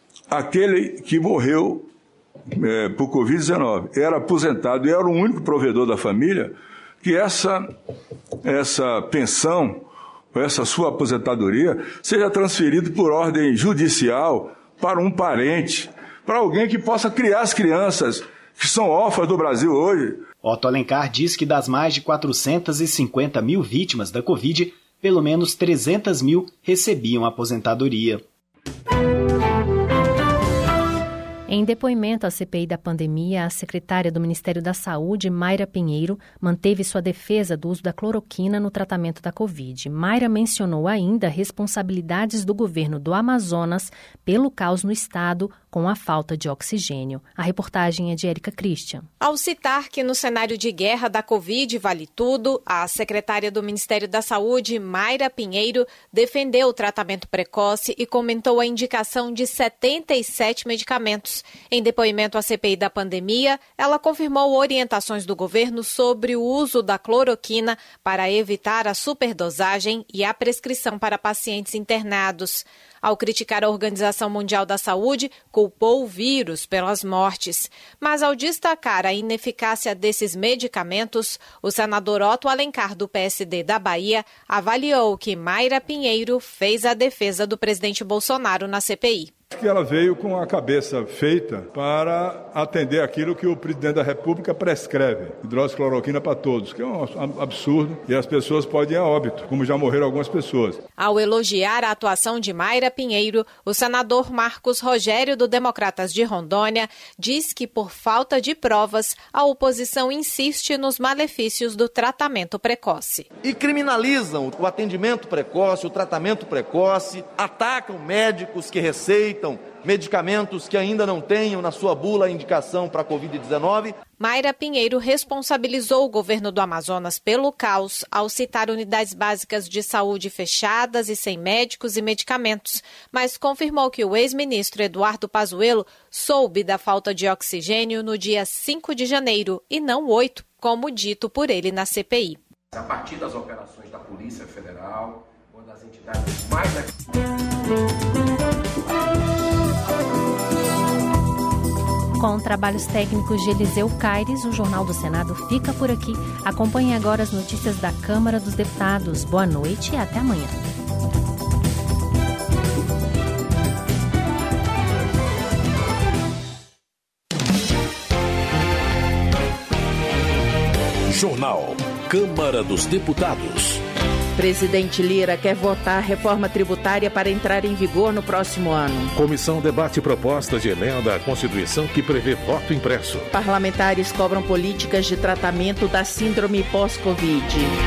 aquele que morreu é, por covid dezenove era aposentado e era o único provedor da família, que essa, essa pensão, essa sua aposentadoria, seja transferida por ordem judicial para um parente, para alguém que possa criar as crianças que são órfãs do Brasil hoje. Otto Alencar diz que das mais de quatrocentas e cinquenta mil vítimas da Covid, pelo menos trezentas mil recebiam aposentadoria. Em depoimento à C P I da pandemia, a secretária do Ministério da Saúde, Mayra Pinheiro, manteve sua defesa do uso da cloroquina no tratamento da Covid. Mayra mencionou ainda responsabilidades do governo do Amazonas pelo caos no estado, com a falta de oxigênio. A reportagem é de Érica Christian. Ao citar que no cenário de guerra da Covid vale tudo, a secretária do Ministério da Saúde, Mayra Pinheiro, defendeu o tratamento precoce e comentou a indicação de setenta e sete medicamentos. Em depoimento à C P I da pandemia, ela confirmou orientações do governo sobre o uso da cloroquina para evitar a superdosagem e a prescrição para pacientes internados. Ao criticar a Organização Mundial da Saúde, culpou o vírus pelas mortes. Mas ao destacar a ineficácia desses medicamentos, o senador Otto Alencar, do P S D da Bahia, avaliou que Mayra Pinheiro fez a defesa do presidente Bolsonaro na C P I. Que ela veio com a cabeça feita para atender aquilo que o presidente da República prescreve, hidroxicloroquina para todos, que é um absurdo e as pessoas podem ir a óbito, como já morreram algumas pessoas. Ao elogiar a atuação de Mayra Pinheiro, o senador Marcos Rogério, do Democratas de Rondônia, diz que por falta de provas, a oposição insiste nos malefícios do tratamento precoce. E criminalizam o atendimento precoce, o tratamento precoce, atacam médicos que receitam medicamentos que ainda não tenham na sua bula a indicação para a covid dezenove. Mayra Pinheiro responsabilizou o governo do Amazonas pelo caos ao citar unidades básicas de saúde fechadas e sem médicos e medicamentos, mas confirmou que o ex-ministro Eduardo Pazuello soube da falta de oxigênio no dia cinco de janeiro e não oito, como dito por ele na C P I. A partir das operações da Polícia Federal, uma das entidades mais... Com trabalhos técnicos de Eliseu Caires, o Jornal do Senado fica por aqui. Acompanhe agora as notícias da Câmara dos Deputados. Boa noite e até amanhã. Jornal Câmara dos Deputados. Presidente Lira quer votar reforma tributária para entrar em vigor no próximo ano. Comissão debate proposta de emenda à Constituição que prevê voto impresso. Parlamentares cobram políticas de tratamento da síndrome pós-Covid.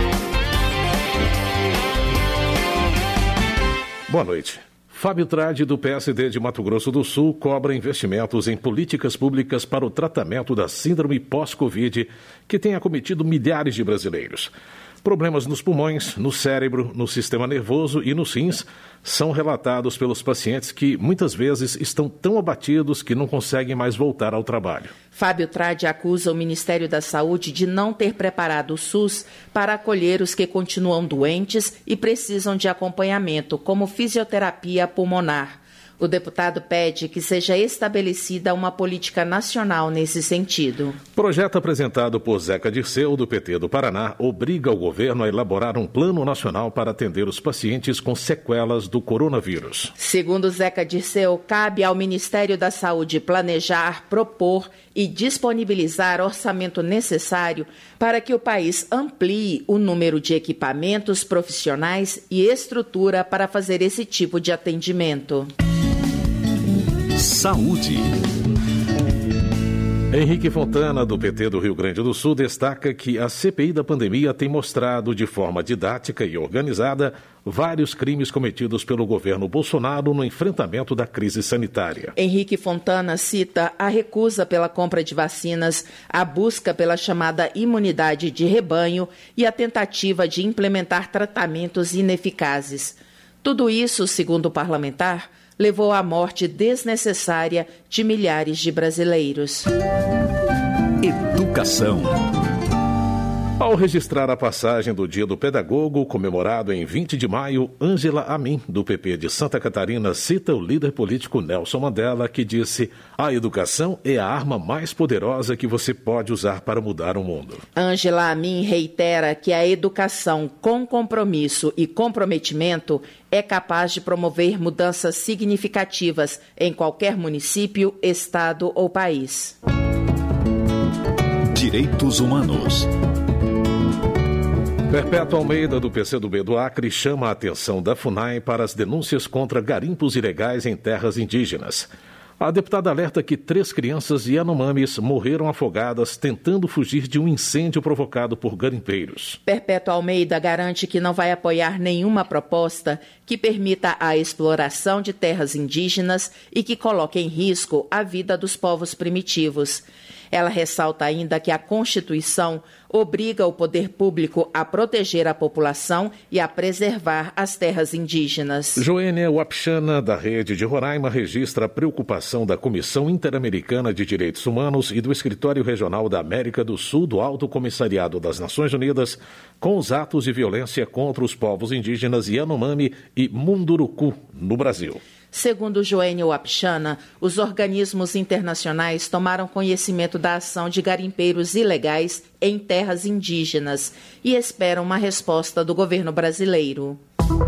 Boa noite. Fábio Tradi, do P S D de Mato Grosso do Sul, cobra investimentos em políticas públicas para o tratamento da síndrome pós-Covid, que tem acometido milhares de brasileiros. Problemas nos pulmões, no cérebro, no sistema nervoso e nos rins são relatados pelos pacientes que muitas vezes estão tão abatidos que não conseguem mais voltar ao trabalho. Fábio Tradi acusa o Ministério da Saúde de não ter preparado o SUS para acolher os que continuam doentes e precisam de acompanhamento, como fisioterapia pulmonar. O deputado pede que seja estabelecida uma política nacional nesse sentido. Projeto apresentado por Zeca Dirceu, do P T do Paraná, obriga o governo a elaborar um plano nacional para atender os pacientes com sequelas do coronavírus. Segundo Zeca Dirceu, cabe ao Ministério da Saúde planejar, propor e disponibilizar orçamento necessário para que o país amplie o número de equipamentos, profissionais e estrutura para fazer esse tipo de atendimento. Saúde. Henrique Fontana, do P T do Rio Grande do Sul, destaca que a C P I da pandemia tem mostrado de forma didática e organizada vários crimes cometidos pelo governo Bolsonaro no enfrentamento da crise sanitária. Henrique Fontana cita a recusa pela compra de vacinas, a busca pela chamada imunidade de rebanho e a tentativa de implementar tratamentos ineficazes. Tudo isso, segundo o parlamentar, levou à morte desnecessária de milhares de brasileiros. Educação. Ao registrar a passagem do Dia do Pedagogo, comemorado em vinte de maio, Ângela Amin, do P P de Santa Catarina, cita o líder político Nelson Mandela, que disse: a educação é a arma mais poderosa que você pode usar para mudar o mundo. Ângela Amin reitera que a educação com compromisso e comprometimento é capaz de promover mudanças significativas em qualquer município, estado ou país. Direitos Humanos. Perpétua Almeida, do P C do B do Acre, chama a atenção da FUNAI para as denúncias contra garimpos ilegais em terras indígenas. A deputada alerta que três crianças Yanomamis morreram afogadas tentando fugir de um incêndio provocado por garimpeiros. Perpétua Almeida garante que não vai apoiar nenhuma proposta que permita a exploração de terras indígenas e que coloque em risco a vida dos povos primitivos. Ela ressalta ainda que a Constituição obriga o poder público a proteger a população e a preservar as terras indígenas. Joênia Wapchana, da Rede de Roraima, registra a preocupação da Comissão Interamericana de Direitos Humanos e do Escritório Regional da América do Sul do Alto Comissariado das Nações Unidas com os atos de violência contra os povos indígenas Yanomami e Munduruku, no Brasil. Segundo Joênia Wapchana, os organismos internacionais tomaram conhecimento da ação de garimpeiros ilegais em terras indígenas e esperam uma resposta do governo brasileiro.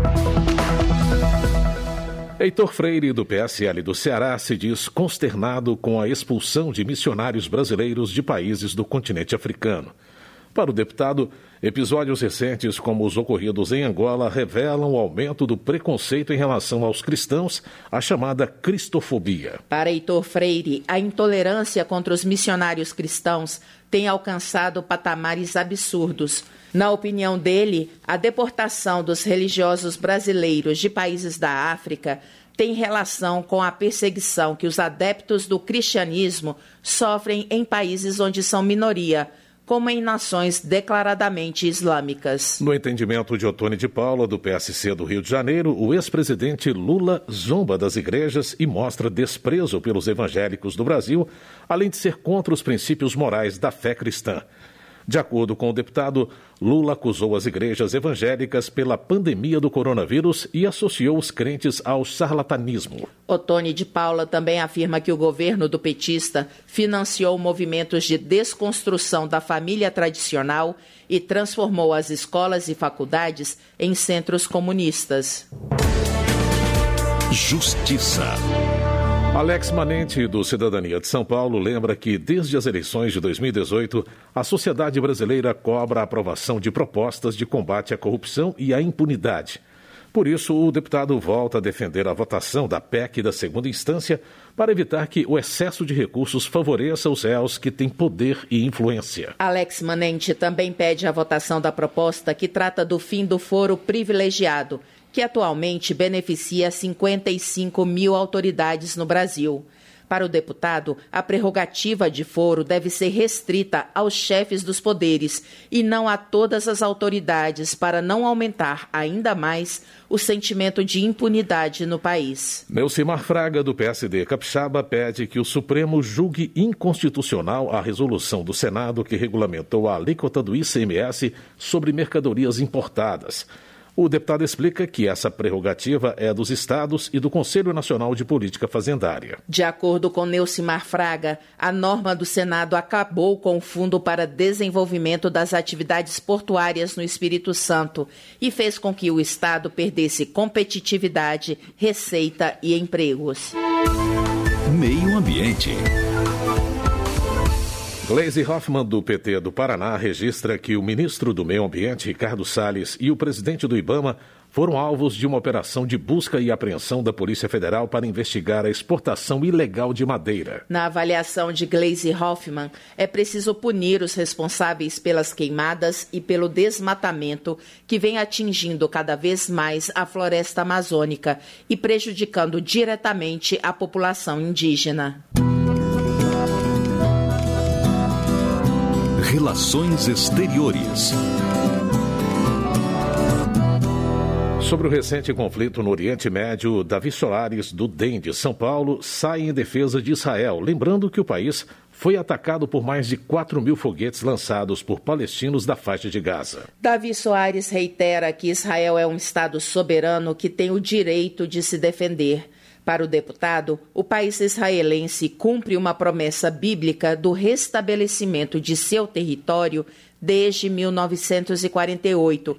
Heitor Freire, do P S L do Ceará, se diz consternado com a expulsão de missionários brasileiros de países do continente africano. Para o deputado, episódios recentes como os ocorridos em Angola revelam o aumento do preconceito em relação aos cristãos, a chamada cristofobia. Para Heitor Freire, a intolerância contra os missionários cristãos tem alcançado patamares absurdos. Na opinião dele, a deportação dos religiosos brasileiros de países da África tem relação com a perseguição que os adeptos do cristianismo sofrem em países onde são minoria, como em nações declaradamente islâmicas. No entendimento de Ottoni de Paula, do P S C do Rio de Janeiro, o ex-presidente Lula zomba das igrejas e mostra desprezo pelos evangélicos do Brasil, além de ser contra os princípios morais da fé cristã. De acordo com o deputado, Lula acusou as igrejas evangélicas pela pandemia do coronavírus e associou os crentes ao charlatanismo. Ottoni de Paula também afirma que o governo do petista financiou movimentos de desconstrução da família tradicional e transformou as escolas e faculdades em centros comunistas. Justiça. Alex Manente, do Cidadania de São Paulo, lembra que, desde as eleições de dois mil e dezoito, a sociedade brasileira cobra a aprovação de propostas de combate à corrupção e à impunidade. Por isso, o deputado volta a defender a votação da P E C da segunda instância para evitar que o excesso de recursos favoreça os réus que têm poder e influência. Alex Manente também pede a votação da proposta que trata do fim do foro privilegiado, que atualmente beneficia cinquenta e cinco mil autoridades no Brasil. Para o deputado, a prerrogativa de foro deve ser restrita aos chefes dos poderes e não a todas as autoridades para não aumentar ainda mais o sentimento de impunidade no país. Neucimar Fraga, do P S D Capixaba, pede que o Supremo julgue inconstitucional a resolução do Senado que regulamentou a alíquota do I C M S sobre mercadorias importadas. O deputado explica que essa prerrogativa é dos estados e do Conselho Nacional de Política Fazendária. De acordo com Neucimar Fraga, a norma do Senado acabou com o Fundo para Desenvolvimento das Atividades Portuárias no Espírito Santo e fez com que o estado perdesse competitividade, receita e empregos. Meio Ambiente. Gleisi Hoffmann, do P T do Paraná, registra que o ministro do Meio Ambiente, Ricardo Salles, e o presidente do IBAMA foram alvos de uma operação de busca e apreensão da Polícia Federal para investigar a exportação ilegal de madeira. Na avaliação de Gleisi Hoffmann, é preciso punir os responsáveis pelas queimadas e pelo desmatamento que vem atingindo cada vez mais a floresta amazônica e prejudicando diretamente a população indígena. Relações Exteriores. Sobre o recente conflito no Oriente Médio, Davi Soares, do D E M de São Paulo, sai em defesa de Israel, lembrando que o país foi atacado por mais de quatro mil foguetes lançados por palestinos da faixa de Gaza. Davi Soares reitera que Israel é um Estado soberano que tem o direito de se defender. Para o deputado, o país israelense cumpre uma promessa bíblica do restabelecimento de seu território desde mil novecentos e quarenta e oito.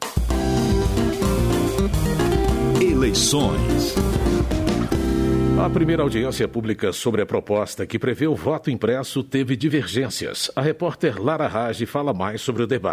Eleições. A primeira audiência pública sobre a proposta que prevê o voto impresso teve divergências. A repórter Lara Rage fala mais sobre o debate.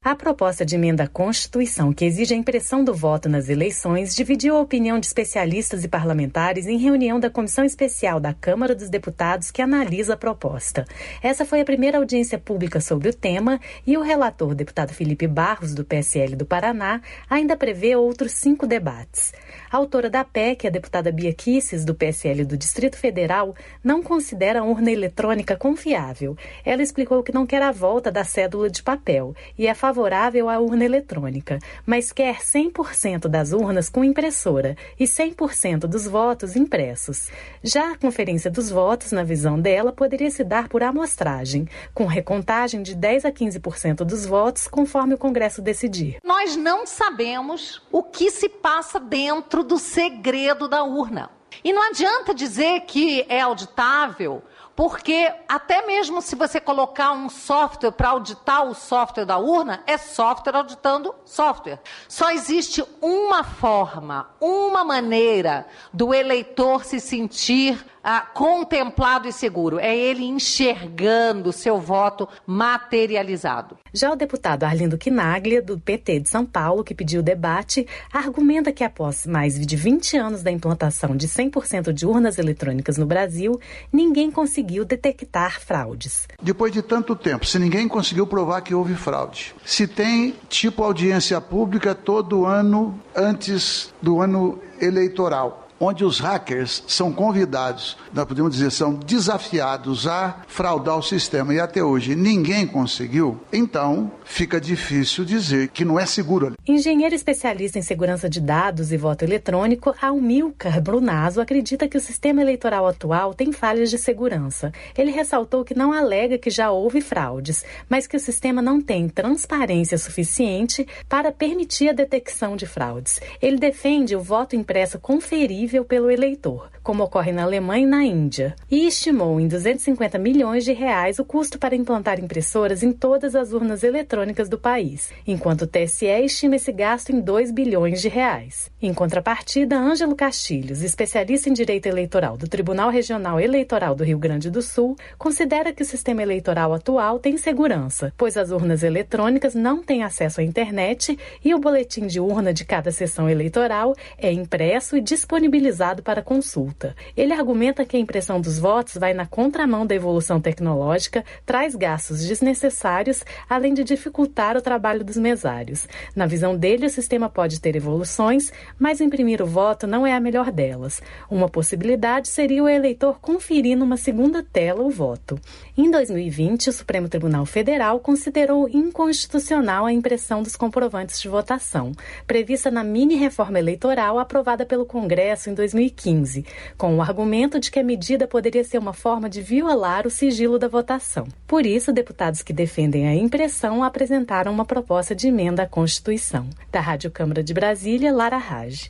A proposta de emenda à Constituição, que exige a impressão do voto nas eleições, dividiu a opinião de especialistas e parlamentares em reunião da Comissão Especial da Câmara dos Deputados que analisa a proposta. Essa foi a primeira audiência pública sobre o tema e o relator, deputado Felipe Barros, do P S L do Paraná, ainda prevê outros cinco debates. A autora da P E C, a deputada Bia Kicis, do P S L do Distrito Federal, não considera a urna eletrônica confiável. Ela explicou que não quer a volta da cédula de papel e é favorável à urna eletrônica, mas quer cem por cento das urnas com impressora e cem por cento dos votos impressos. Já a conferência dos votos, na visão dela, poderia se dar por amostragem, com recontagem de dez a quinze por cento dos votos, conforme o Congresso decidir. Nós não sabemos o que se passa dentro do segredo da urna. E não adianta dizer que é auditável, porque até mesmo se você colocar um software para auditar o software da urna, é software auditando software. Só existe uma forma, uma maneira do eleitor se sentir ah, contemplado e seguro. É ele enxergando o seu voto materializado. Já o deputado Arlindo Quinaglia, do P T de São Paulo, que pediu o debate, argumenta que após mais de vinte anos da implantação de cem por cento de urnas eletrônicas no Brasil, ninguém conseguiu detectar fraudes. Depois de tanto tempo, se ninguém conseguiu provar que houve fraude, se tem tipo audiência pública todo ano antes do ano eleitoral, onde os hackers são convidados, nós podemos dizer, são desafiados a fraudar o sistema e até hoje ninguém conseguiu, então fica difícil dizer que não é seguro. Engenheiro especialista em segurança de dados e voto eletrônico, Almilcar Brunazzo acredita que o sistema eleitoral atual tem falhas de segurança. Ele ressaltou que não alega que já houve fraudes, mas que o sistema não tem transparência suficiente para permitir a detecção de fraudes. Ele defende o voto impresso conferível pelo eleitor, como ocorre na Alemanha e na Índia, e estimou em duzentos e cinquenta milhões de reais o custo para implantar impressoras em todas as urnas eletrônicas do país, enquanto o T S E estima esse gasto em dois bilhões de reais. Em contrapartida, Ângelo Castilhos, especialista em direito eleitoral do Tribunal Regional Eleitoral do Rio Grande do Sul, considera que o sistema eleitoral atual tem segurança, pois as urnas eletrônicas não têm acesso à internet e o boletim de urna de cada sessão eleitoral é impresso e disponibilizado para consulta. Ele argumenta que a impressão dos votos vai na contramão da evolução tecnológica, traz gastos desnecessários, além de dificultar o trabalho dos mesários. Na visão dele, o sistema pode ter evoluções, mas imprimir o voto não é a melhor delas. Uma possibilidade seria o eleitor conferir numa segunda tela o voto. Em dois mil e vinte, o Supremo Tribunal Federal considerou inconstitucional a impressão dos comprovantes de votação, prevista na mini-reforma eleitoral aprovada pelo Congresso em dois mil e quinze, com o argumento de que a medida poderia ser uma forma de violar o sigilo da votação. Por isso, deputados que defendem a impressão apresentaram uma proposta de emenda à Constituição. Da Rádio Câmara de Brasília, Lara Rage.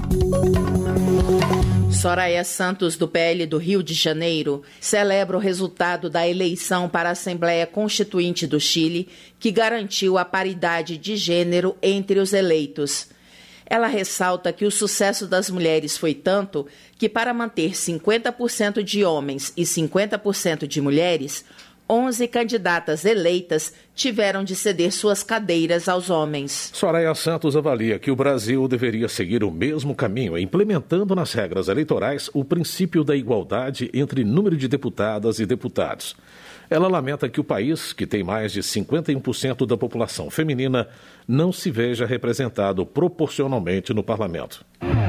Soraya Santos, do P L do Rio de Janeiro, celebra o resultado da eleição para a Assembleia Constituinte do Chile, que garantiu a paridade de gênero entre os eleitos. Ela ressalta que o sucesso das mulheres foi tanto que, para manter cinquenta por cento de homens e cinquenta por cento de mulheres, onze candidatas eleitas tiveram de ceder suas cadeiras aos homens. Soraya Santos avalia que o Brasil deveria seguir o mesmo caminho, implementando nas regras eleitorais o princípio da igualdade entre número de deputadas e deputados. Ela lamenta que o país, que tem mais de cinquenta e um por cento da população feminina, não se veja representado proporcionalmente no parlamento.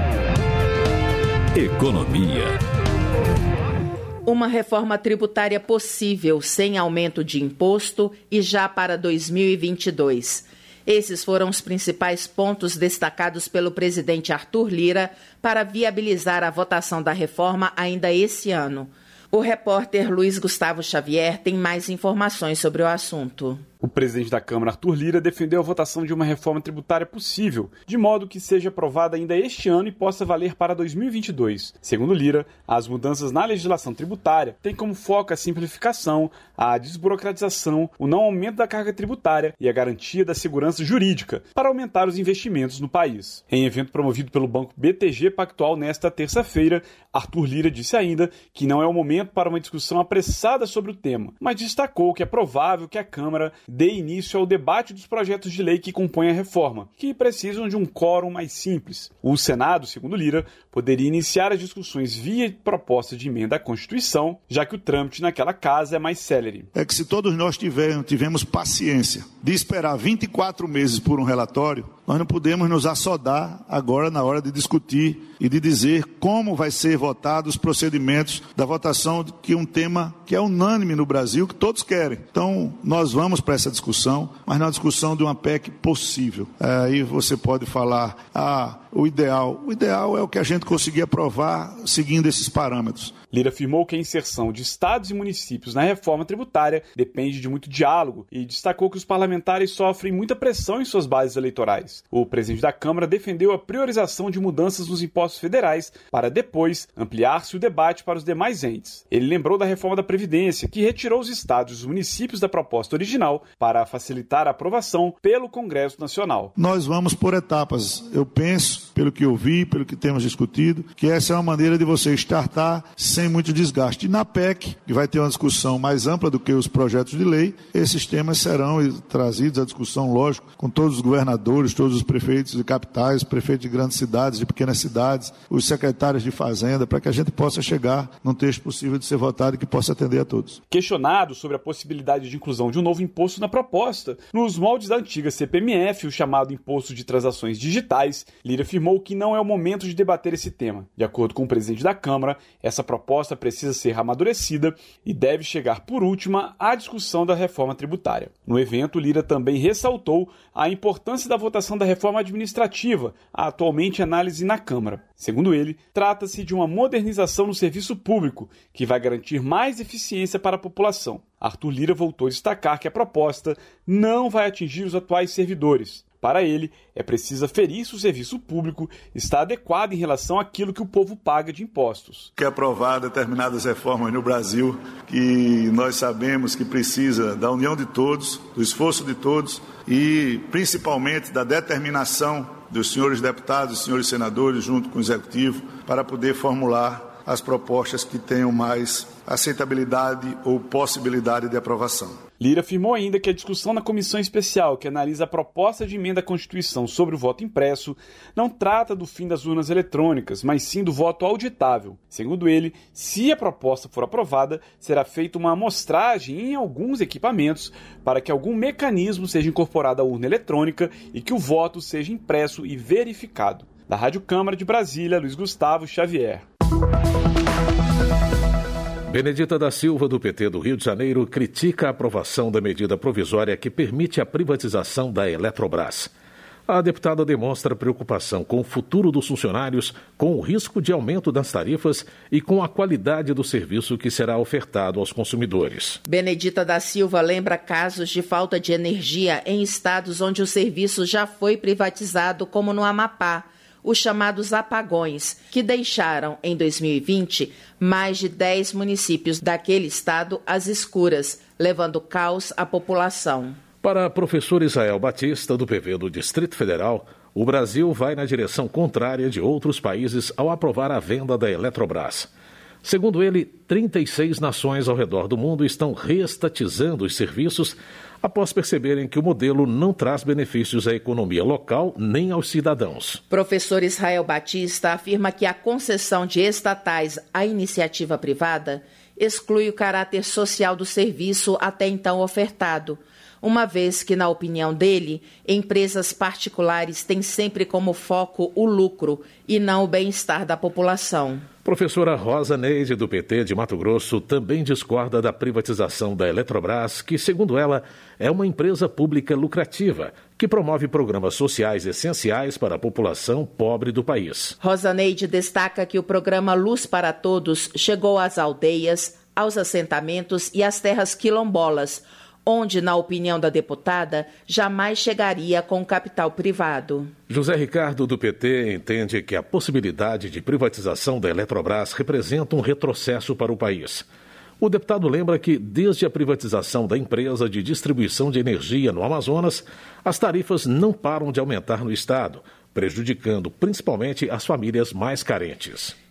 Economia. Uma reforma tributária possível sem aumento de imposto e já para dois mil e vinte e dois. Esses foram os principais pontos destacados pelo presidente Arthur Lira para viabilizar a votação da reforma ainda esse ano. O repórter Luiz Gustavo Xavier tem mais informações sobre o assunto. O presidente da Câmara, Arthur Lira, defendeu a votação de uma reforma tributária possível, de modo que seja aprovada ainda este ano e possa valer para dois mil e vinte e dois. Segundo Lira, as mudanças na legislação tributária têm como foco a simplificação, a desburocratização, o não aumento da carga tributária e a garantia da segurança jurídica para aumentar os investimentos no país. Em evento promovido pelo Banco B T G Pactual nesta terça-feira, Arthur Lira disse ainda que não é o momento para uma discussão apressada sobre o tema, mas destacou que é provável que a Câmara dê início ao debate dos projetos de lei que compõem a reforma, que precisam de um quórum mais simples. O Senado, segundo Lira, poderia iniciar as discussões via proposta de emenda à Constituição, já que o trâmite naquela casa é mais célere. É que se todos nós tivermos, tivemos paciência de esperar vinte e quatro meses por um relatório, nós não podemos nos assodar agora na hora de discutir e de dizer como vai ser votado os procedimentos da votação, que é um tema que é unânime no Brasil, que todos querem. Então, nós vamos para essa discussão, mas na discussão de uma P E C possível. Aí você pode falar, ah, o ideal. O ideal é o que a gente conseguir aprovar seguindo esses parâmetros. Lira afirmou que a inserção de estados e municípios na reforma tributária depende de muito diálogo e destacou que os parlamentares sofrem muita pressão em suas bases eleitorais. O presidente da Câmara defendeu a priorização de mudanças nos impostos federais para depois ampliar-se o debate para os demais entes. Ele lembrou da reforma da Previdência, que retirou os estados e os municípios da proposta original para facilitar a aprovação pelo Congresso Nacional. Nós vamos por etapas. Eu penso, pelo que eu vi, pelo que temos discutido, que essa é uma maneira de você startar sem muito desgaste. E na P E C, que vai ter uma discussão mais ampla do que os projetos de lei, esses temas serão trazidos à discussão, lógico, com todos os governadores, todos os prefeitos de capitais, prefeitos de grandes cidades, de pequenas cidades, os secretários de Fazenda, para que a gente possa chegar num texto possível de ser votado e que possa atender a todos. Questionado sobre a possibilidade de inclusão de um novo imposto na proposta, nos moldes da antiga C P M F, o chamado Imposto de Transações Digitais, Lira afirmou que não é o momento de debater esse tema. De acordo com o presidente da Câmara, essa proposta precisa ser amadurecida e deve chegar, por última, à discussão da reforma tributária. No evento, Lira também ressaltou a importância da votação da reforma administrativa, atualmente em análise na Câmara. Segundo ele, trata-se de uma modernização no serviço público, que vai garantir mais eficiência para a população. Arthur Lira voltou a destacar que a proposta não vai atingir os atuais servidores. Para ele, é preciso aferir se o serviço público está adequado em relação àquilo que o povo paga de impostos. Quer aprovar determinadas reformas no Brasil que nós sabemos que precisa da união de todos, do esforço de todos e principalmente da determinação dos senhores deputados e senhores senadores junto com o Executivo para poder formular as propostas que tenham mais aceitabilidade ou possibilidade de aprovação. Lira afirmou ainda que a discussão na comissão especial que analisa a proposta de emenda à Constituição sobre o voto impresso não trata do fim das urnas eletrônicas, mas sim do voto auditável. Segundo ele, se a proposta for aprovada, será feita uma amostragem em alguns equipamentos para que algum mecanismo seja incorporado à urna eletrônica e que o voto seja impresso e verificado. Da Rádio Câmara de Brasília, Luiz Gustavo Xavier. Benedita da Silva, do P T do Rio de Janeiro, critica a aprovação da medida provisória que permite a privatização da Eletrobras. A deputada demonstra preocupação com o futuro dos funcionários, com o risco de aumento das tarifas e com a qualidade do serviço que será ofertado aos consumidores. Benedita da Silva lembra casos de falta de energia em estados onde o serviço já foi privatizado, como no Amapá, os chamados apagões, que deixaram, em dois mil e vinte, mais de dez municípios daquele estado às escuras, levando caos à população. Para professor Israel Batista, do P V do Distrito Federal, o Brasil vai na direção contrária de outros países ao aprovar a venda da Eletrobras. Segundo ele, trinta e seis nações ao redor do mundo estão reestatizando os serviços após perceberem que o modelo não traz benefícios à economia local nem aos cidadãos. Professor Israel Batista afirma que a concessão de estatais à iniciativa privada exclui o caráter social do serviço até então ofertado, uma vez que, na opinião dele, empresas particulares têm sempre como foco o lucro e não o bem-estar da população. Professora Rosa Neide, do P T de Mato Grosso, também discorda da privatização da Eletrobras, que, segundo ela, é uma empresa pública lucrativa, que promove programas sociais essenciais para a população pobre do país. Rosa Neide destaca que o programa Luz para Todos chegou às aldeias, aos assentamentos e às terras quilombolas, onde, na opinião da deputada, jamais chegaria com capital privado. José Ricardo, do P T, entende que a possibilidade de privatização da Eletrobras representa um retrocesso para o país. O deputado lembra que, desde a privatização da empresa de distribuição de energia no Amazonas, as tarifas não param de aumentar no estado, prejudicando principalmente as famílias mais carentes.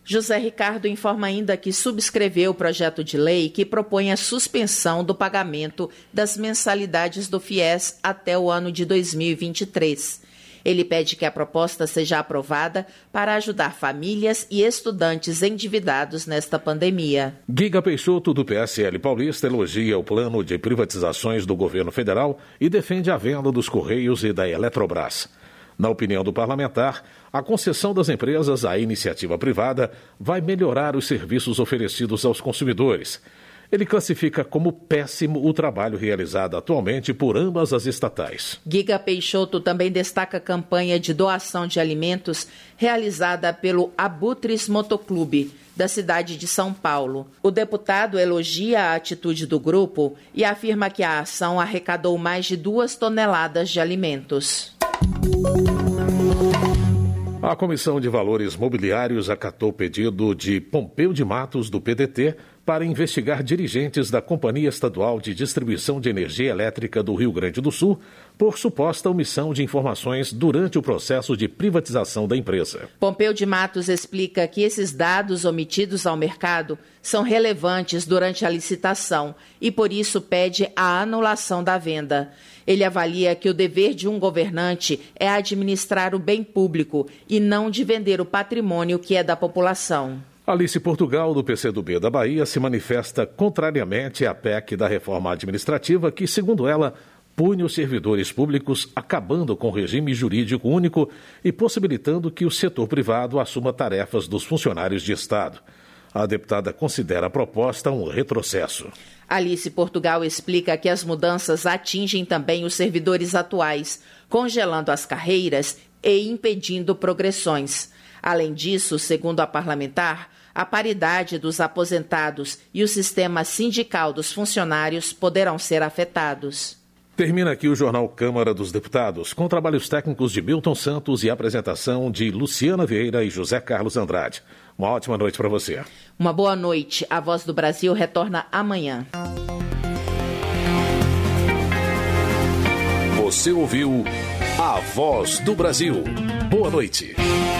José Ricardo informa ainda que subscreveu o projeto de lei que propõe a suspensão do pagamento das mensalidades do FIES até o ano de dois mil e vinte e três. Ele pede que a proposta seja aprovada para ajudar famílias e estudantes endividados nesta pandemia. Guiga Peixoto, do P S L paulista, elogia o plano de privatizações do governo federal e defende a venda dos Correios e da Eletrobras. Na opinião do parlamentar, a concessão das empresas à iniciativa privada vai melhorar os serviços oferecidos aos consumidores. Ele classifica como péssimo o trabalho realizado atualmente por ambas as estatais. Guiga Peixoto também destaca a campanha de doação de alimentos realizada pelo Abutres Motoclube, da cidade de São Paulo. O deputado elogia a atitude do grupo e afirma que a ação arrecadou mais de duas toneladas de alimentos. A Comissão de Valores Mobiliários acatou o pedido de Pompeu de Matos, do P D T, para investigar dirigentes da Companhia Estadual de Distribuição de Energia Elétrica do Rio Grande do Sul por suposta omissão de informações durante o processo de privatização da empresa. Pompeu de Matos explica que esses dados omitidos ao mercado são relevantes durante a licitação e, por isso, pede a anulação da venda. Ele avalia que o dever de um governante é administrar o bem público e não de vender o patrimônio que é da população. Alice Portugal, do P C do B da Bahia, se manifesta contrariamente à P E C da reforma administrativa que, segundo ela, pune os servidores públicos, acabando com o regime jurídico único e possibilitando que o setor privado assuma tarefas dos funcionários de Estado. A deputada considera a proposta um retrocesso. Alice Portugal explica que as mudanças atingem também os servidores atuais, congelando as carreiras e impedindo progressões. Além disso, segundo a parlamentar, a paridade dos aposentados e o sistema sindical dos funcionários poderão ser afetados. Termina aqui o Jornal Câmara dos Deputados, com trabalhos técnicos de Milton Santos e apresentação de Luciana Vieira e José Carlos Andrade. Uma ótima noite para você. Uma boa noite. A Voz do Brasil retorna amanhã. Você ouviu A Voz do Brasil. Boa noite.